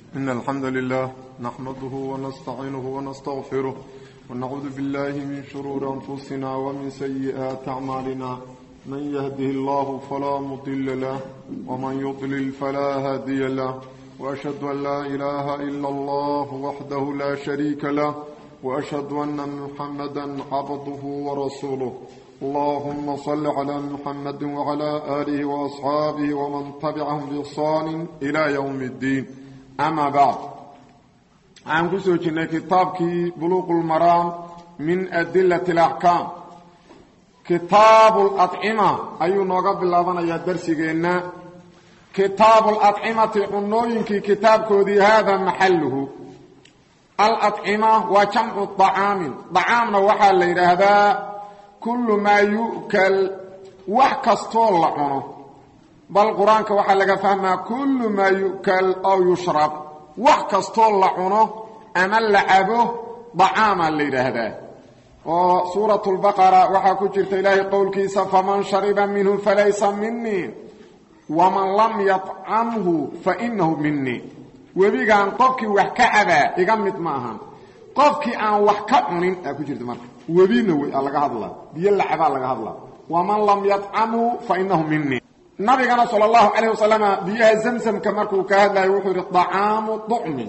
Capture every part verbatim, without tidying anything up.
إن الحمد لله نحمده ونستعينه ونستغفره ونعوذ بالله من شرور أنفسنا ومن سيئات أعمالنا من يهده الله فلا مضل له ومن يضلل فلا هادي له وأشهد أن لا إله إلا الله وحده لا شريك له وأشهد أن محمدا عبده ورسوله اللهم صل على محمد وعلى آله وأصحابه ومن تبعهم بإحسان إلى يوم الدين أما بعد عن كسوة كتابك بلوغ المرام من أدلة الأحكام كتاب الأطعمة أي نوغب الله يا درسينا كتاب الأطعمة عنوينك كتاب كودي هذا محله الأطعمة وجمع الطعام طعامنا وحال ليلة هذا كل ما يؤكل وحكستول لعنه بل القرآن كوحا لغا فهمها كل ما يؤكل أو يشرب وحكستول لعنه أما لعبه طعاما الليلة هذا وسورة البقرة وحا كجرت إلهي قول كيسا فمن شرب منه فليس مني ومن لم يطعمه فإنه مني وبيغا أن قفكي وحكعبا إغمت معها قفكي أن وحكعنين كجرت مرة وبينه لغا هدلا بيلعبا لغا هدلا ومن لم يطعمه فإنه مني نبينا صلى الله عليه وسلم بيها زمزم كمركو كهذا يوحر طعام طعم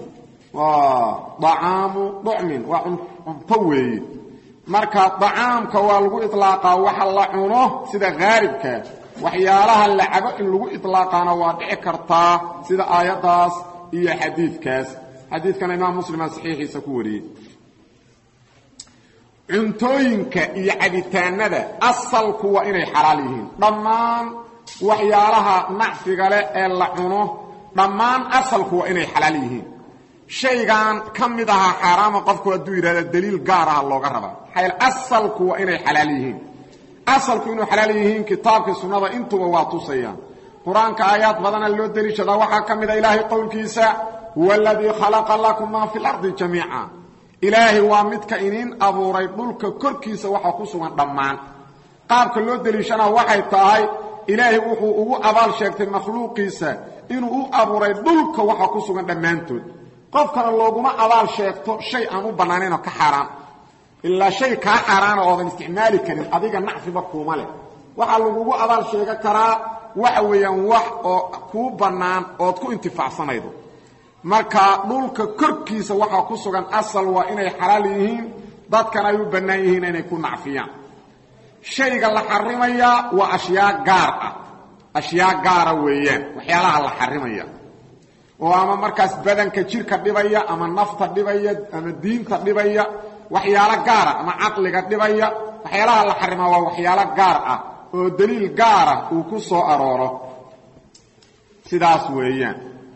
طعام طعم وعنطوي marka طعامka waa lagu itlaaqa waxa la cuno sida gharibka waxyaalaha la cabo in lagu itlaaqana waa dhici kartaa sida aayadaas iyo xadiidkaas xadiidkana imaam muslim saxiixiisa ku wariyay cuntooyinka iyo cabitaanada asalku waa inay xalaal yihiin dhammaan waxyaalaha nacfiga leh ee la cuno dhammaan asalku waa inay xalaal yihiin shaygan kamidaha xaraam qofku haduu yiraahdo daliil gaar ah looga raba xayl asalku waa inay xalaal yihiin asalku inuu xalaal yihiin kitaabka sunnada intuba waa tusayaan quraanka aayad badan loo daliishada waxa kamida ilaahay qowlkiisa walladhi khalaqa lakum ma fil ardi jamii'a ilaahi waa midka inin abuuray dhulka korkiisa waxa ku sugan dhamaan qaabka loo daliishana waxay tahay ilaahi wuxuu ugu abaal sheegtay makhluuqiisa inuu u abuuray dhulka waxa ku sugan dhamaantood qofkana looguma abaal sheegto shay aan u banaaneen oo ka xaraam illa shay ka xaraam oo aan isticmaali karin adiga nacfiba kuma leh waxa lagu abaal sheega karaa waxa weeyaan wax oo ku banaan oo ku intifaacsanaydo marka dhulka korkiisa waxa ku sugan asal waa inay xalaal yihiin dadkana ay u banaan yihiin inay ku nacfiyaan shayga la xarimaya waa ashyaa gaar ah ashyaa gaar weeyaan waxyaalaha la xarimaya oo ama markaas badanka jirka dhibaya ama nafta dhibaya ama diinta dhibaya waxyaalo gaar ah ama aqliga dhibaya waxyaalaha la xarima waa waxyaalo gaar ah oo daliil gaar ah uu ku soo arooro sidaas weeyaan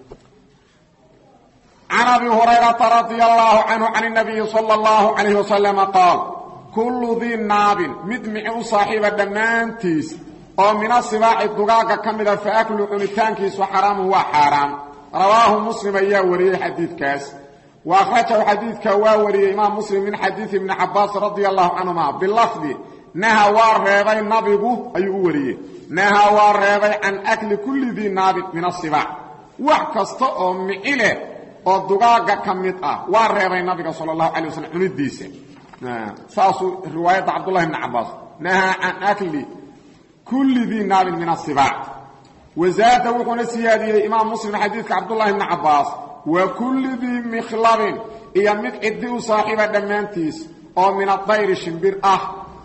عن أبي هريرة رضي الله عنه عن النبي صلى الله عليه وسلم قال كل ذي ناب مدمع صاحب الدمانتيس أو من الصباح الدقاق كمدا فأكل عنتانكيس وحرام وحرام رواه مسلم يا وري حديث كاس واخرجه حديث كواوري امام مسلم من حديث ابن عباس رضي الله عنهما باللفظ نهى واربي النبي اي وري نهى واربي عن اكل كل ذي نابت من السباع وحكست او ميله او دغاغا كميد اه واربي النبي صلى الله عليه وسلم نديسه ساسو روايه عبد الله بن عباس نهى عن اكل كل ذي نابت من السباع وزاد وقنا سيادي امام مسلم حديث عبد الله بن عباس وكل ذي مخلب يمد عدي صاحب دمانتيس او من الطير شمبير اه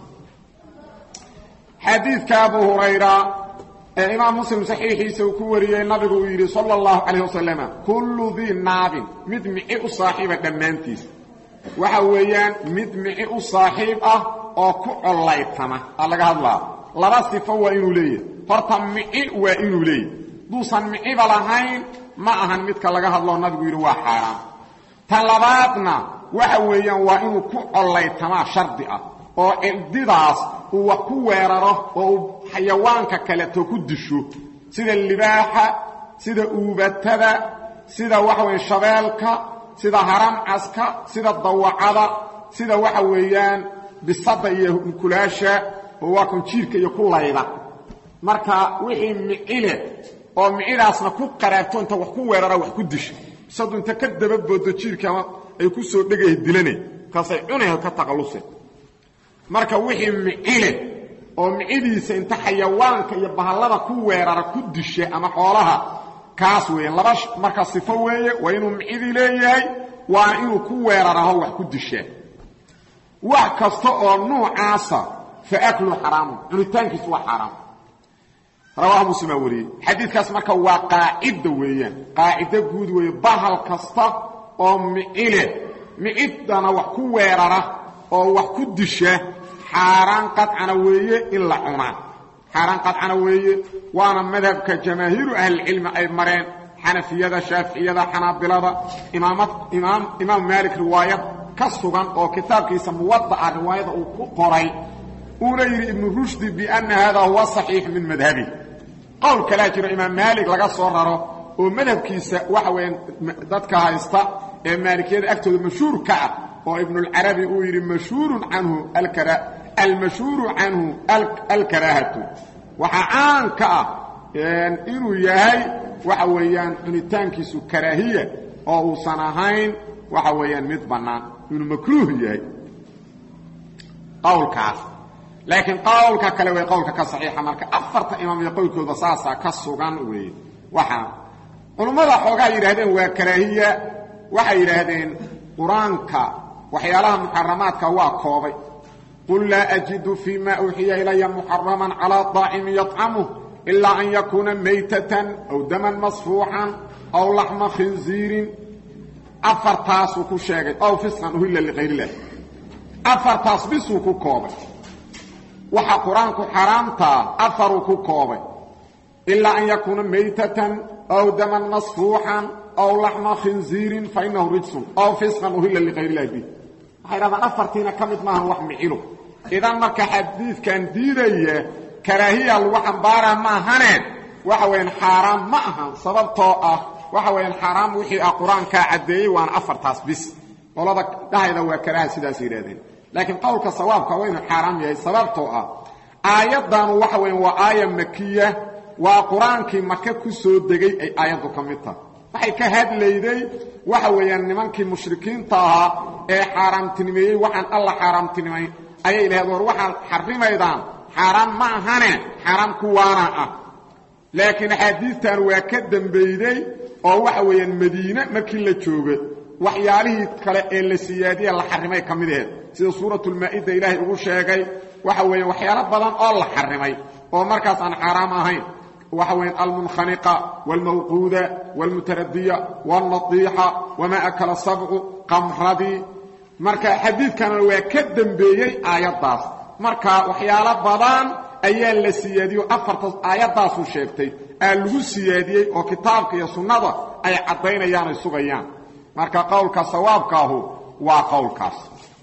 حديث ابو هريره امام مسلم صحيح سوكوري النبي صلى الله عليه وسلم كل ذي ناب مدمع صاحب دمانتيس وحويان مدمع صاحب اه او كعليتما الله هذا لبا صفه وانه ليه horta mici waa inuu leey duusan mici balahayn ma ahan midka laga hadlo nabigu yiri waa xaraam talabaadna waxa weeyaan waa inuu ku colaytama shardi ah oo cididaas uu wax ku weeraro oo xayawaanka kale to ku disho sida libaaxa sida uubatada sida waxa weey shabeelka sida haram aska sida dawacada sida waxa weeyaan bisada iyo kulaasha oo waa kun jiirka iyo kulayda marka wixii micile oo micidaasna ku qaraabto inta wax ku weerara wax ku disho bisadu inta ka dababoodo jiirka ama ay ku soo dhagay dilanay kaasay cunay ka taqalusay marka wixii micile oo micidiisa inta xayawaanka iyo bahallada ku weerara ku dishay ama xoolaha kaas weeyaan laba marka sifo weeye waa inuu micidi leeyahay waa inuu ku weeraraho wax ku dishay wax kasta oo noocaasa fa aklu haram cunitaankiisu waa haram رواه مسلم وري حديث كاس marka waa qaacida weeyaan qaacida guud weey bahal kasta oo miile miidana wax ku weerara oo wax ku disha xaraan qadcana weeye in la cuna xaraan qadcana weeye waana madhabka jamaahiru ahli ilm ay mareen xanafiyada shafiiciyada xanaabilada imaamad imaam imaam maalik riwaayad ka sugan oo kitaabkiisa muwadda riwaayada uu ku qoray ورير ابن رشد بأن هذا هو صحيح من مذهبه قول كلاجر إمام مالك لغا صورره ومذهب كيسا وحوين ذاتك هايستا مالكية أكتب مشهور كعب وابن العربي وير مشهور عنه الكرا المشهور عنه الكراهة وحعان كعب يعني إنه يهي وحويان إنتان كيسو كراهية أو صناهين وحويان مدبنا إنه مكروه يهي قول كعب لكن قولك كلا وي قولك كصحيحه marka afarta imaam yaqoolkooda saasa ka sugan weey waxa culimada xogaa yiraahdeen waa karaahiya waxa yiraahdeen quraanka waxyaalaha muharramaadka waa koobay qul la ajidu fima uhiya ilayya muharraman ala ta'im yat'amuhu illa an yakuna maytatan aw daman masfuhan aw lahma khinzirin afartaas ku sheegay aw fisqan uhilla li ghayrillah afartaas bisu ku koobay waxa quraanku xaraamta afaru ku koobay illa an yakuna maytatan aw daman masfuhan aw lahma khinzirin fa innahu rijsun aw fisqan uhilla li ghayri llahi hayra afartina kamid maahan wax micilo idan marka xadiiskan diidaya karaahiya lagu xambaara ma ahaneed waxa weyn xaraam ma ahan sababtoo ah waxa weyn xaraam wixii quraanka cadeeyay waan afartaas bis qolada dhahayda waa karaaha sidaas yiraahdeen لكن قولك صوابك وين حرام يا سببته آياتان waxa weyn waa aaya makiya waa quraanki makka ku soo degay ay aayadu kamidta waxay ka hadlayday waxa weeyaan nimankii mushrikiinta ah ee xaraamtinimay waxaan Allah xaraamtinimay ay ilaahay war waxa xarimaydaan xaraam ma ahane xaraam ku waana ah laakiin xadiistan waa ka dambeeyay oo waxa weeyaan Madiina markii la joogay waxyaalihii kale ee la siyaadiyay la xarimay kamideen sida suuratul maa'ida ilaahay ugu sheegay waxa weeye waxyaalo badan oo la xarimay oo markaas aan xaraam ahayn waxa weeye al-munkhaniqa wal-mawquda wal-mutaraddiya wal-nadiha wama akala sab'u qamradi marka xadiidkan waa ka dambeeyay aayadaas marka waxyaalo badan ayaa la siyaadiyo afartaas aayadaas uu sheegtay ee lagu siyaadiyay oo kitaabka iyo sunnada ay cadeynayaan ay sugayaan marka qowlka sawaabka ah waa qowlkaas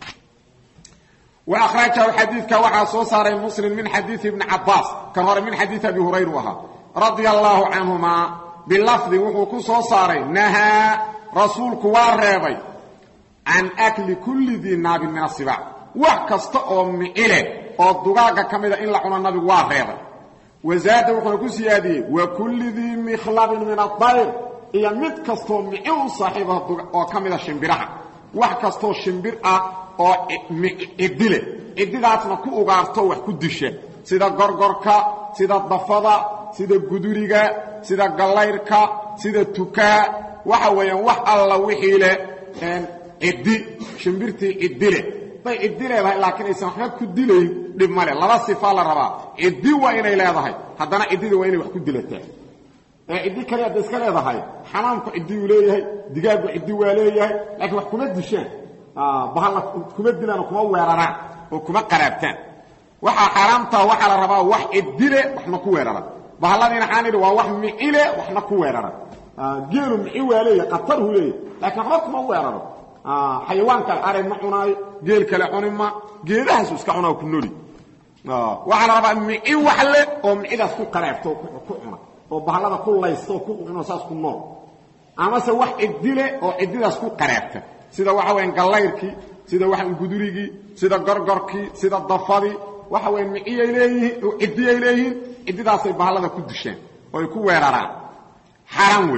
وأخرجه الحديث كوحى صوصار المسلم من حديث ابن عباس كهر من حديث أبي هريرة رضي الله عنهما باللفظ وحكو صوصار نهى رسول كوار ريبي عن أكل كل ذي ناب من السباع وحكست أم إله والدقاق كميدا إلا عنا النبي وار ريبي وزاد وحكو سيادي وكل ذي مخلب من الطير إيا متكستو معيو صاحبه وكميدا شمبرها وحكستو شمبرها oo idile ididaasna ku ugaarto wax ku disha sida gorgorka sida dafada sida guduriga sida galayrka sida tuka waxa weeyaan wax alla wixii le een idi shimbirti idile bay idile laakiin aysan wax ku dilayn dib male laba sifa la rabaa idi waa inay leedahay haddana idida waa inay wax ku dilataa ee idi kale aad iska leedahay xanaanku idi uu leeyahay digaagu idi waa leeyahay laakiin wax kuma dishaan bahalla kuma dilaan kuma weeraraan oo kuma qaraabtaan waxa xaraamta waxa la rabaa wax idile waxna ku weerara bahalladiina xaanid waa wax micile waxna ku weerara geelu mici weelay qatar hulay laakiin wax kuma weeraro xayawaanka aray ma cunay geel kale cunima geedahaas iska cunaa ku nooli waxa la rabaa mici wax le oo micidaas ku qaraabto ku cuna oo bahallada ku laysto ku cunaa saas ku nool ama se wax idile oo ididaas ku qaraabta sida waxa weyn galayrki sida waxan gudurigi sida gorgorki sida dafadi waxa weyn miciyay leeyihiin oo idiyay leeyihiin ididaasay bahallada ku disheen oo ay ku weeraraan xaram weey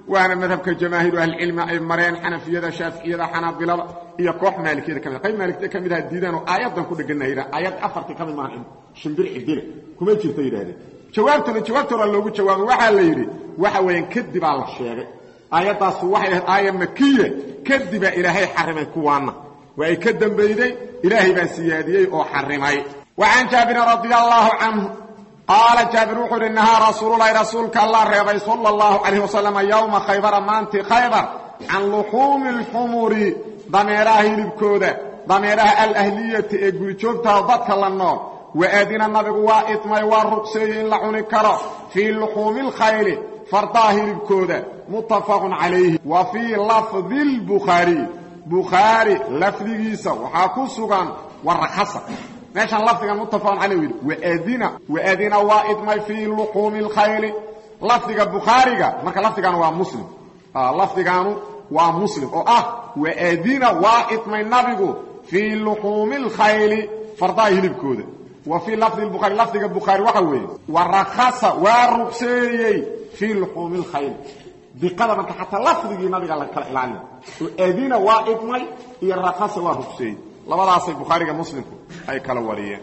وانا مذهب كجماهير اهل العلم اي مرين حنفيه شافعيه حنابلة iyo koox maalikiyada kamid qayb maalikiyada kamid ah diidan oo aayadan ku dhaganayra aayad afartii kamid ma ahan shimbir cidile kuma jirto yiraahdeen jawaabtuna jawaabtuna loogu jawaabo waxa la yiri waxa weyn kadib la sheegay aayadaas waxay ahayd aayad makiye kadib ilaahay xarimay kuwaana way ka dambeeyay ilaahay baa siyaadiyay oo xarimay wa an jabir radiyallahu anhu qala jabir wuxuu inna rasuulullaahi rasuulka allah reebay sallallahu alayhi wasallam yawma khaybar maanti khaybar an luhumil humuri dameeraha hilibkooda dameeraha al-ahliyati ee guri joogta dadka la nool waadina nabigu waa itmay waa ruqsay in la cuni karo fi luhumil khayl fardaha hilibkooda muttafaqun alayhi wa fi lafdhil bukhari bukhari lafdigiisa waxa ku sugan warakhasa meeshan lafdiga muttafaqun alayhi waadina waadina waa itmay fi luhumil khayl lafdiga bukhariga marka lafdigan waa muslim ah lafdiganu waa muslim oo ah waadina waa itmay nabigu fi luhumil khayl fardaha hilibkooda وفي لفظ البخاري لفظ البخاري وحوي ورخص ورخصي في لحوم الخيل بقدر ما حتى لفظ النبي قال لك الاعلان واذين واقمي يرخص ورخصي لبداس البخاري ومسلم اي كلا وريه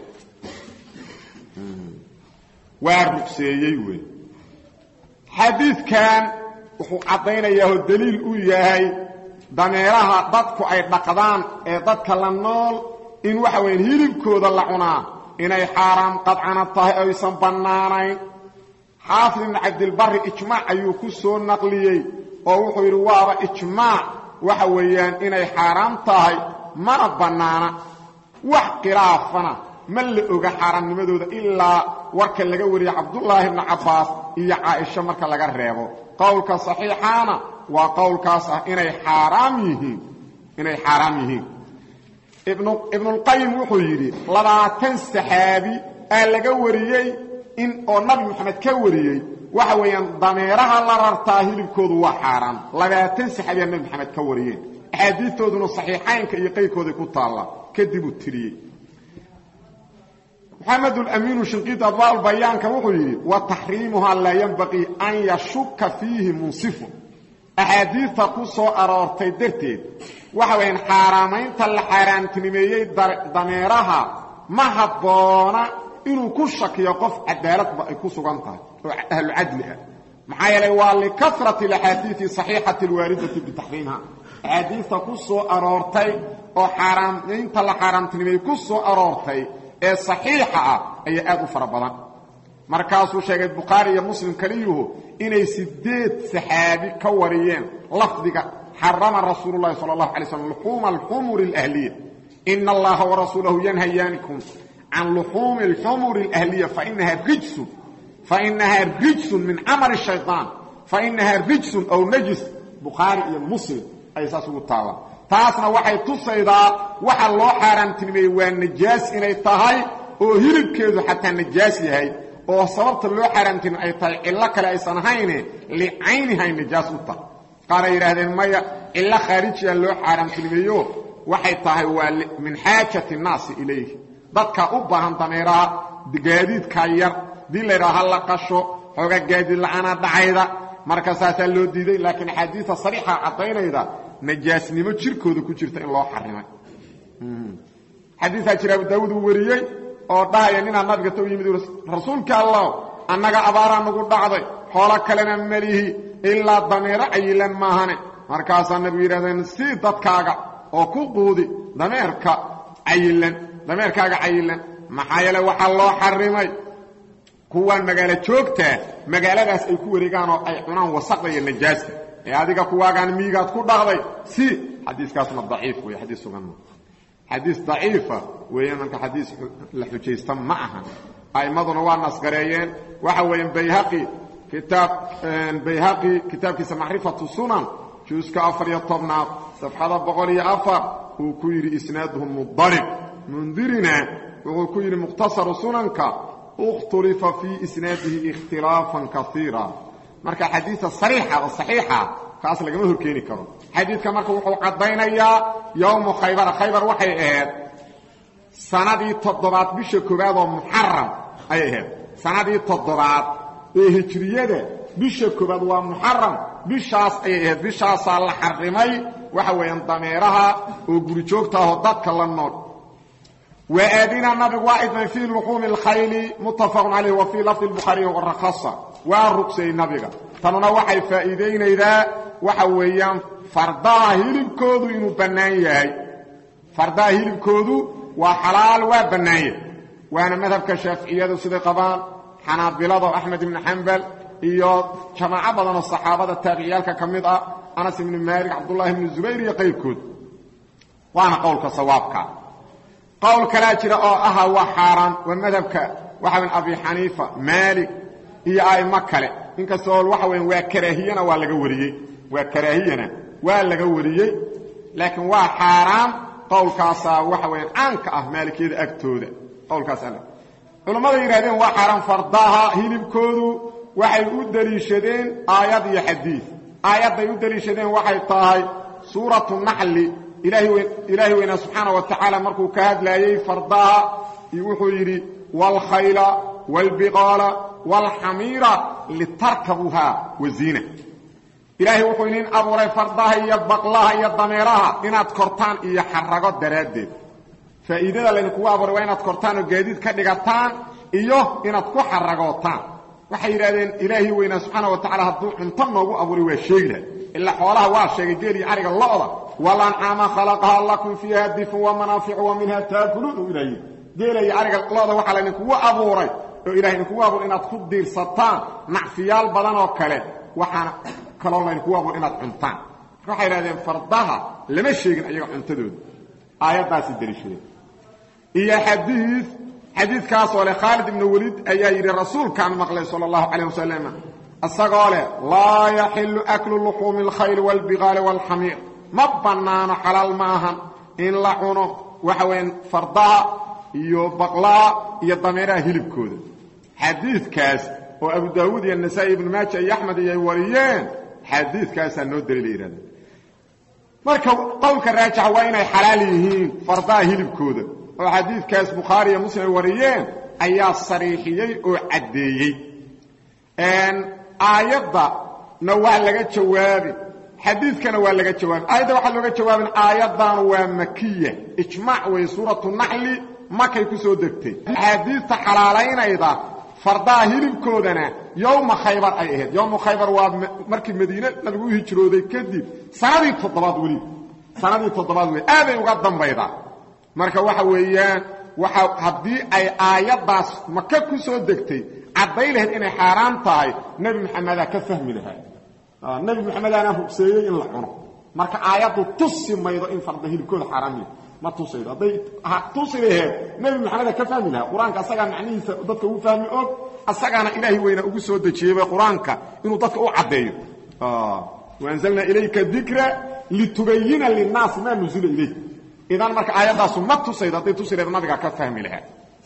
ورخصي وي حديث كان وحو عدينيه دليل او yahay dameeraha dadku ay dhaqdaan ee dadka la nool in waxa weyn hilibkooda la cunaa inay xaraam qadcana tahay aysan banaanayn xaafid ibn abd al-barr ijmaa ayuu ku soo naqliyay oo wuxuu yiri waaba ijmaa waxa weeyaan inay xaraam tahay mana banaana wax khilaafana ma la oga xaraamnimadooda ilaa warka laga wariyay abdullah ibn abbas iyo aisha marka laga reebo qowlka saxiixana waa qowlkaas ah inay xaraam yihiin inay xaraam yihiin ابن ابن القيم وحيري لباتن صحابي قال لغا وريي ان او نبي محمد كوريي waxa weeyaan dameeraha la rartaa hilibkoodu waa xaraam labaatan saxaabi nabi maxamed ka wariyeen xadiistooduna saxiixaynka iyo qeykooda ku taala kadib u tiriyay محمد الامين شنقيط اضواء البيان كما يقول وتحريمها لا ينبغي ان يشك فيه منصف احاديث قصو ارارتي درتيد waxa weyn xaraamaynta la xaraamtinimeeyay dameeraha ma habboona inuu ku shakiyo qof cadaalad ay ku sugan tahay oo ahlu adli ah maxaa yeelay waa li kasrati alhadith sahihati alwaridati bi tahrimha hadith ku soo aroortay oo xaraamaynta la xaraamtinimeeyay ku soo aroortay ee sahiha ah ay aad u farabadan markaasuu sheegay bukhari iyo muslim kaliyuhu inay sideed saxaabi ka wariyeen lafdiga حرم رسول الله صلى الله عليه وسلم لحوم الحمر الأهلية إن الله ورسوله ينهيانكم عن لحوم الحمر الأهلية فإنها رجس فإنها رجس من عمل الشيطان فإنها رجس أو نجس بخاري مسلم أي ساسو التعالى تاسنا وحي تصيدا وحي الله حرام تنمي والنجاس إني تهي وهرب كيدو حتى النجاس يهي وصببت الله حرام تنمي أي تهي إلا كلا إسانهين لعينها النجاس التهي قال يراهدين مايا إلا خارجيا لو حرام تلميو waxay tahay waa min haajati naas ilayhi dadka u baahan dameeraha digaadidka yar dileeraha la qasho xoga gaadid laana dhacayda marka saasa loo diiday laakiin xadiisa sariixa cadaynayda najaasnimo jirkooda ku jirta in loo xarimay xadiisa jira Daawud wariyay oo dhaaya nina nabiga tuu yimid rasuulka Allah annaga abaara nagu dhacday xoolo kalena malihi illa dameera ayilan maahane markaas nabiga yiraahday si dadkaaga oo ku quudi dameerka ayilan dameerkaaga ayilan maxaa yeelay waxa loo xarimay kuwa magaala joogta magaaladaas ay ku wareegaan oo ay cunaan wasaqda iyo najaasta ee adiga kuwaagan miigaad ku dhaqday si xadiiskaasna daciif way xadiis sugan xadiis daciifa weeyaan ka xadiis la xujaysta ma aha aymaduna waa nasgareeyeen waxa weeyaan bayhaqi كتاب بيهقي كتاب كيس معرفة السنن جزء أفر يطبنا صفحة بقرية أفر وكير إسنادهم مضطرب منذرنا وكير مختصر سننك اختلف في إسناده اختلافا كثيرا مركا حديث الصريحة والصحيحة خاصة لجمهور كيني كرم حديث كمركا وحو قدين يوم خيبر خيبر وحي اهد سندي تضبات بشكبات ومحرم اي اهد سندي تضبات هجريده bisha koobaad waa muxaram bishaas ay ahayd bishaasa la xarimay waxa weeyaan dameeraha oo guri joogta ah dadka la nool وآذنا النبي وايضا في لحوم الخيل متفق عليه وفي لفظ البخاري والرخصة والرقصي النبي تنونا وحي فائدين إذا وحويان فرضاه هلبكودو إنو بنايا فرضاه هلبكودو وحلال وبنايا وانا مذهب كالشافعية سيدي قبان حنابلة أحمد بن حنبل إيو جماعة بدن الصحابة التابعيال كمدة أنس بن مالك عبد الله بن الزبير يقيب كود وانا قولك صوابك قول كلاجر او اها وحرام ومذهبك waxa weyn abi xaniifa maalik iyo ay makale inkastoo waxa weyn waa karaahiyana waa laga wariyay waa karaahiyana waa laga wariyay laakiin waa xaraam qowlkaas waxa weyn aanka ah maalikiyada agtooda qowlkaas ana culimada yiraahdeen waa xaraam fardaha hilibkoodu waxay u daliishadeen aayad iyo xadiis aayad ay u daliishadeen waxay tahay suuratu nahl إلهي وين إلهي وين سبحانه وتعالى مركو كهد لايي فرضها يوحو يري والخيل والبغال والحمير لتركبوها وزينة إلهي وحوينين أبو ري فرضها يبقلها يضميرها إنات كورتان يحرقوا الدرادد فإذا لنكوا أبو ري إنات كورتان وقاديد كدقاتان إيوه إنات كو حرقوتان وحيرادين إلهي وين سبحانه وتعالى هدو انطنوا أبو ري وشيله إلا حولها واشيغي جيري عرق الله والأنعام خلقها لكم فيها دفء ومنافع ومنها تاكلون إليه جيري عرق الله وحلا نكوا أبوري إلهي نكوا أبور إنات خدير سطان نعفيال بدن وكله وحانا كلا الله نكوا أبور إنات عنطان وحي لذين فرضها لما الشيء أيها عنتدون آيات ناس الدريشين إيا حديث حديث كاسو لخالد بن وليد أيها يري الرسول كان مقلي صلى الله عليه وسلم السقالة لا يحل أكل لحوم الخيل والبغال والحمير ما بنانا حلال معهم إن لعنوا وحوين فرضها يو بقلاء يضميرها هلب كود حديث كاس وأبو داود النسائي بن ماجه يا أحمد يا وريان حديث كاس النودر الإيران مركب قولك الراجع وين حلاليهين فرضها هلب كود وحديث كاس بخاري مسلم وريان أيها الصريحيين وعديين ان ايضا نوع لغا جوابي حديث كان waa laga jawaab ayada waxa looga jawaabin aayadan waa makiye ijmaac way suuratu nahl makay ku soo degtay xadiista xalaalaynayda fardaa hilibkoodana yawma khaybar ay ahayd yawma khaybar waa markii madiina lagu hijrooday kadib sanadii toddobaad wali sanadii toddobaad way aad ay uga dambayda marka waxa weeyaan waxa hadii ay aayadaas makka ku soo degtay عديله إنه حرام تاي نبي محمد كفهم لها آه نبي محمد أنا حسيني إن لعنه مرك آياته تصم ما يضع إن فرضه الكل حرامي ما تصير هذي تصيره نبي محمد كفهم لها قرآن كسجع معني ضدك وفهم أب السجع أنا إلهي وين أقول ودك شيء قرآن ك إنه ضدك أو عديه آه وأنزلنا إليك الذكر لتبين للناس ما نزل إليه إذا مرك آياته ما تصير هذي تصير النبي كفهم لها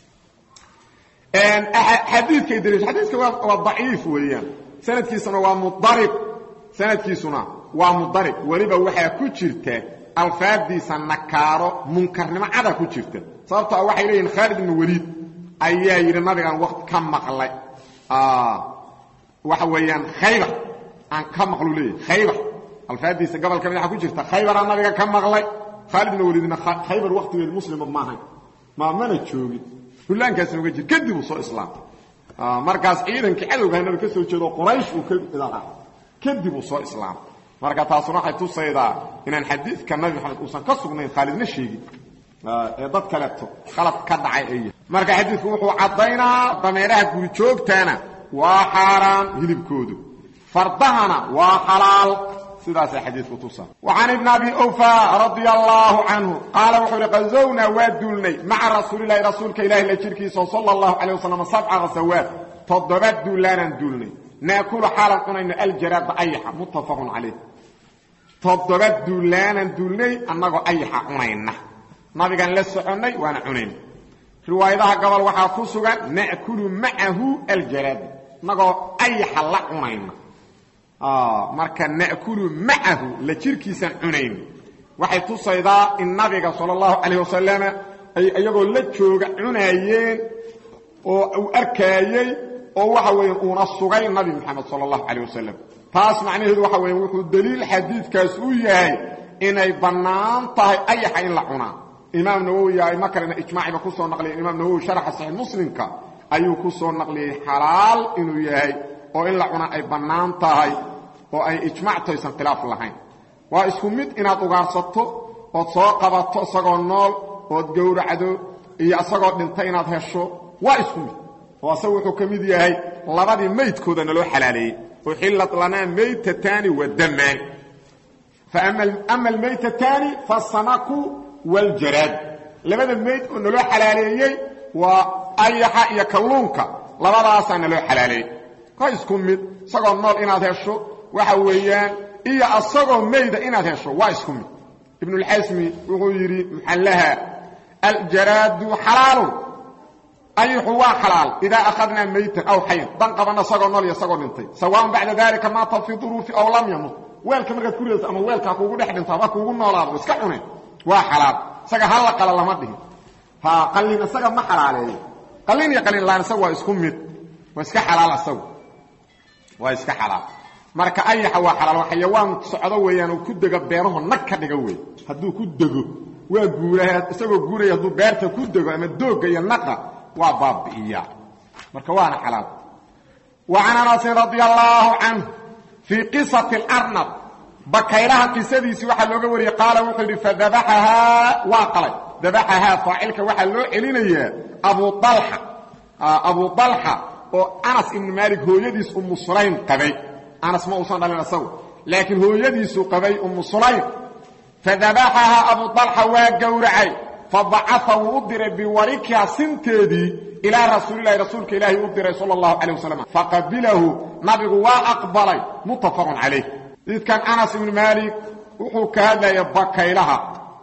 ان حديث كيدريش حديث هو ضعيف ويان سند كيسنا waa mudarib sanadkiisuna waa mudarib waliba waxa ku jirta alfaadiisa nakaaro munkarnimo cada ku jirta sababtoo ah waxay leeyihiin Khalid ibn Walid ayaa yiri nabigan waqti ka maqlay ah waxa weeyaan Khaybar aan ka maqlulay Khaybar alfaadiisa gobol kamid ah ku jirta Khaybar nabiga ka maqlay Khalid ibn Walid Khaybar waqtigeed muslim ma ahayn ma mana joogin فلان كان سنوجد كذب وصو إسلام آه مركز عيدا كعدو كان نبي كسر جلو قريش وكذب إذا كذب وصو إسلام مركز تصرح توصيدا إن الحديث كان نبي محمد وصل كسر من خالد نشيجي آه ضد كلامته خلط كدعي أيه مركز حديث وحو عضينا ضميرها كويتشوك تانا وحرام هلب كودو فرضهنا وحلال سداسة حديث وتصل وعن ابن أبي أوفى رضي الله عنه قال وحول غزونا وادولني مع رسول الله رسولك إله لشركي صلى الله عليه وسلم سبع غزوات تضربت دولانا دولني نأكل حالا قنين الجراد أيحا متفق عليه تضربت دولانا دولني أنه أيحا قنين نبي كان لسه عني وانا عنين روايتها قبل وحافظها نأكل معه الجراد نقول أيحا لا قنين آه مركا نأكل معه لجركيسا عنين waxay tusaydaa in nabiga sallallahu alayhi wasallam ay ayagoo la jooga cunayeen oo uu arkayay oo waxa weeyaan uuna sugay nabi maxamed sallallahu alayhi wasallam taas macnaheedu waxa weeyaan wuxuu daliil xadiidkaas u yahay inay banaan tahay ayaxa in la cunaa imaam nawawi ay makarna ijmaaciba ku soo naqliyay imaam nawawi sharh sahih muslimka ayuu ku soo naqliyay xalaal inuu yahay oo in la cunaa ay banaan tahay oo ay ijmaac taysan khilaaf lahayn waa isku mid inaad ugaarsato oo soo qabato isagoo nool oo gowracdo iyo asagoo dhintay inaad hesho waa isku mid oo asagu wuxuu kamid yahay labadii meydkooda loo xalaaleeyay oo xillat lana maytatani wa daman fa amma amma almaytatani fasanaku wal jarad labada meyd oo loo xalaaleeyay waa ayaha iyo kalluunka labadaas aan loo xalaaleeyay ka isku mid isagoo nool inaad hesho waxa weeyaan iyo asagoo meeyda inaad hesho waa isku mid ibn al-Hazmi wuxuu yiri muhallaha al-jarad halal ayhu wa halal idha akhadna maytan aw hayy dan qabana asagoo nool iyo asagoo dhintay sawaan bacda dalika ma tafi dhurufi aw lam yamut weelka marka ku reeyso ama weelka kuugu dhex dhinta ba kuugu noolaado iska cunay waa halal saga hal qala lama dhihin ha qalin saga ma halaleey qalin iyo qalin laan saga waa isku mid waa iska halal asagu waa iska halal marka ayaha waa halal xayawaan socdo weeyaan oo ku daga beeraha nag ka dhiga weey haduu ku dago waa guuraha isagoo guuraya haduu beerta ku dago ama dooga iyo naqa waa baabiya marka waana halal wa ana anas radiyallahu anhu fi qissati al-arnab bakayraha qisadiisi waxa looga wariyay qaala wuxuu yiri fadabaha wa qalay dabaha fa'ilka waxa loo celinaya abu talha abu talha oo anas ibn malik hooyadiis ummu sulaym qabay anas ma uusan dhalin asagu laakiin hooyadiisu qabay ummu sulaym fadabaha abu talha wa gawra'ay fad'afa udira bi warika sinteedi ila rasuulillahi rasuulka ilaahi udira sallallahu alayhi wasallam faqabilahu nabigu wa aqbalay muttafaqun alayh idkan anas ibn malik wuxuu ka hadlaya bakaylaha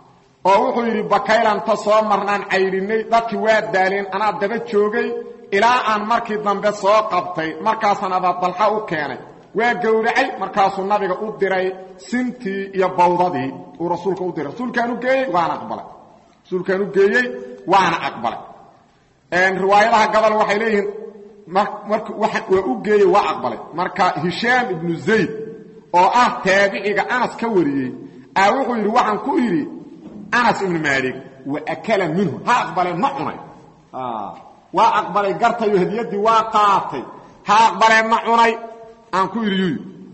oo wuxuu yiri bakaylan ta soo marnaan cayrinay dadki waa daaleen ana daba joogay ila aan markii dambe soo qabtay markaasna aba talha u keenay waa gowracay markaasuu nabiga u diray sintii iyo bawdadii uu rasuulka u diray rasuulkaanu geeyay waana aqbalay rasuulkaanu geeyay waana aqbalay een riwaayadaha gabal waxay leeyihiin marka waxa uu u geeyay waa aqbalay marka hisham ibn zayd oo ah taabiciga anas ka wariyay aa wuxuu yiri waxaan ku yiri anas ibn malik wa akala minhu ha aqbalay ma cunay ah waa aqbalay gartayo hadiyadii waa qaatay ha aqbalay ma cunay aan ku yiri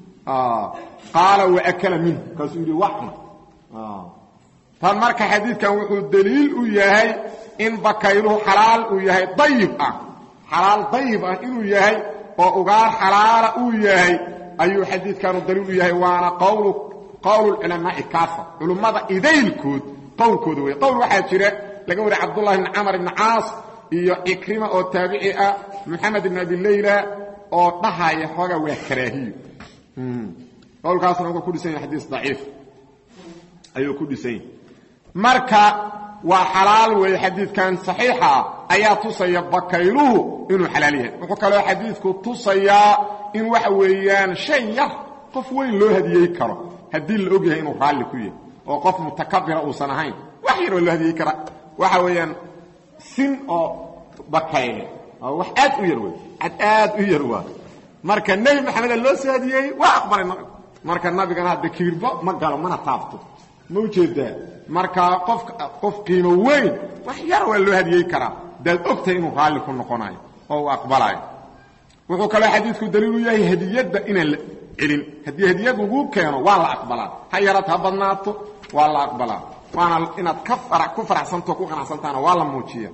ah qala wa akala minhu kasuri wahna ah tan marka xadiidkan wuxuu daliil u yahay in bakayluhu halal u yahay dayib ah halal dayib ah inuu yahay oo ugaar halal u yahay ayuu xadiidkan daliil u yahay waana qowlu qowlu ulama kafa ulamada idaylkood qowlkooda way qowl waxa jira laga wari abdullah ibn amr ibn aas iyo ikrima oo taabici ah muhammad ibn abi layla oo dhahaaya xoga waa karaahiyo hmm qowlkaasna uu ku dhisan xadiis dhaif ayuu ku dhisan marka waa halal way xadiidkan saxiixa ayaa tusaya bakayluhu inuu halal yahay wuxuu kale xadiidku tusaya in waxa weeyaan shay yar qof weyn loo hadiyay karo hadii la og yahay inuu raali ku yahay oo qof mutakabbir oo sanahayn wax yar loo hadiyay kara waxa weeyaan sin oo bakayle oo wax aad u yar way aad u yar waa marka nabi maxamed loo saadiyay waa aqbalay marka nabigana hada kiirba ma galo mana taabto ma u jeedaa marka qof qof qiimo weyn wax yar waa loo hadiyay kara dad ogtay inuu raali ku noqonayo oo aqbalay wuxuu kale xadiidku daliil u yahay hadiyada inaan la celin hadii hadiyadu ugu keeno waa la aqbalaa hayarad ha badnaato waa la aqbalaa waana inaad ka farax ku faraxsanto ku qanacsantaana waa la muujiyaa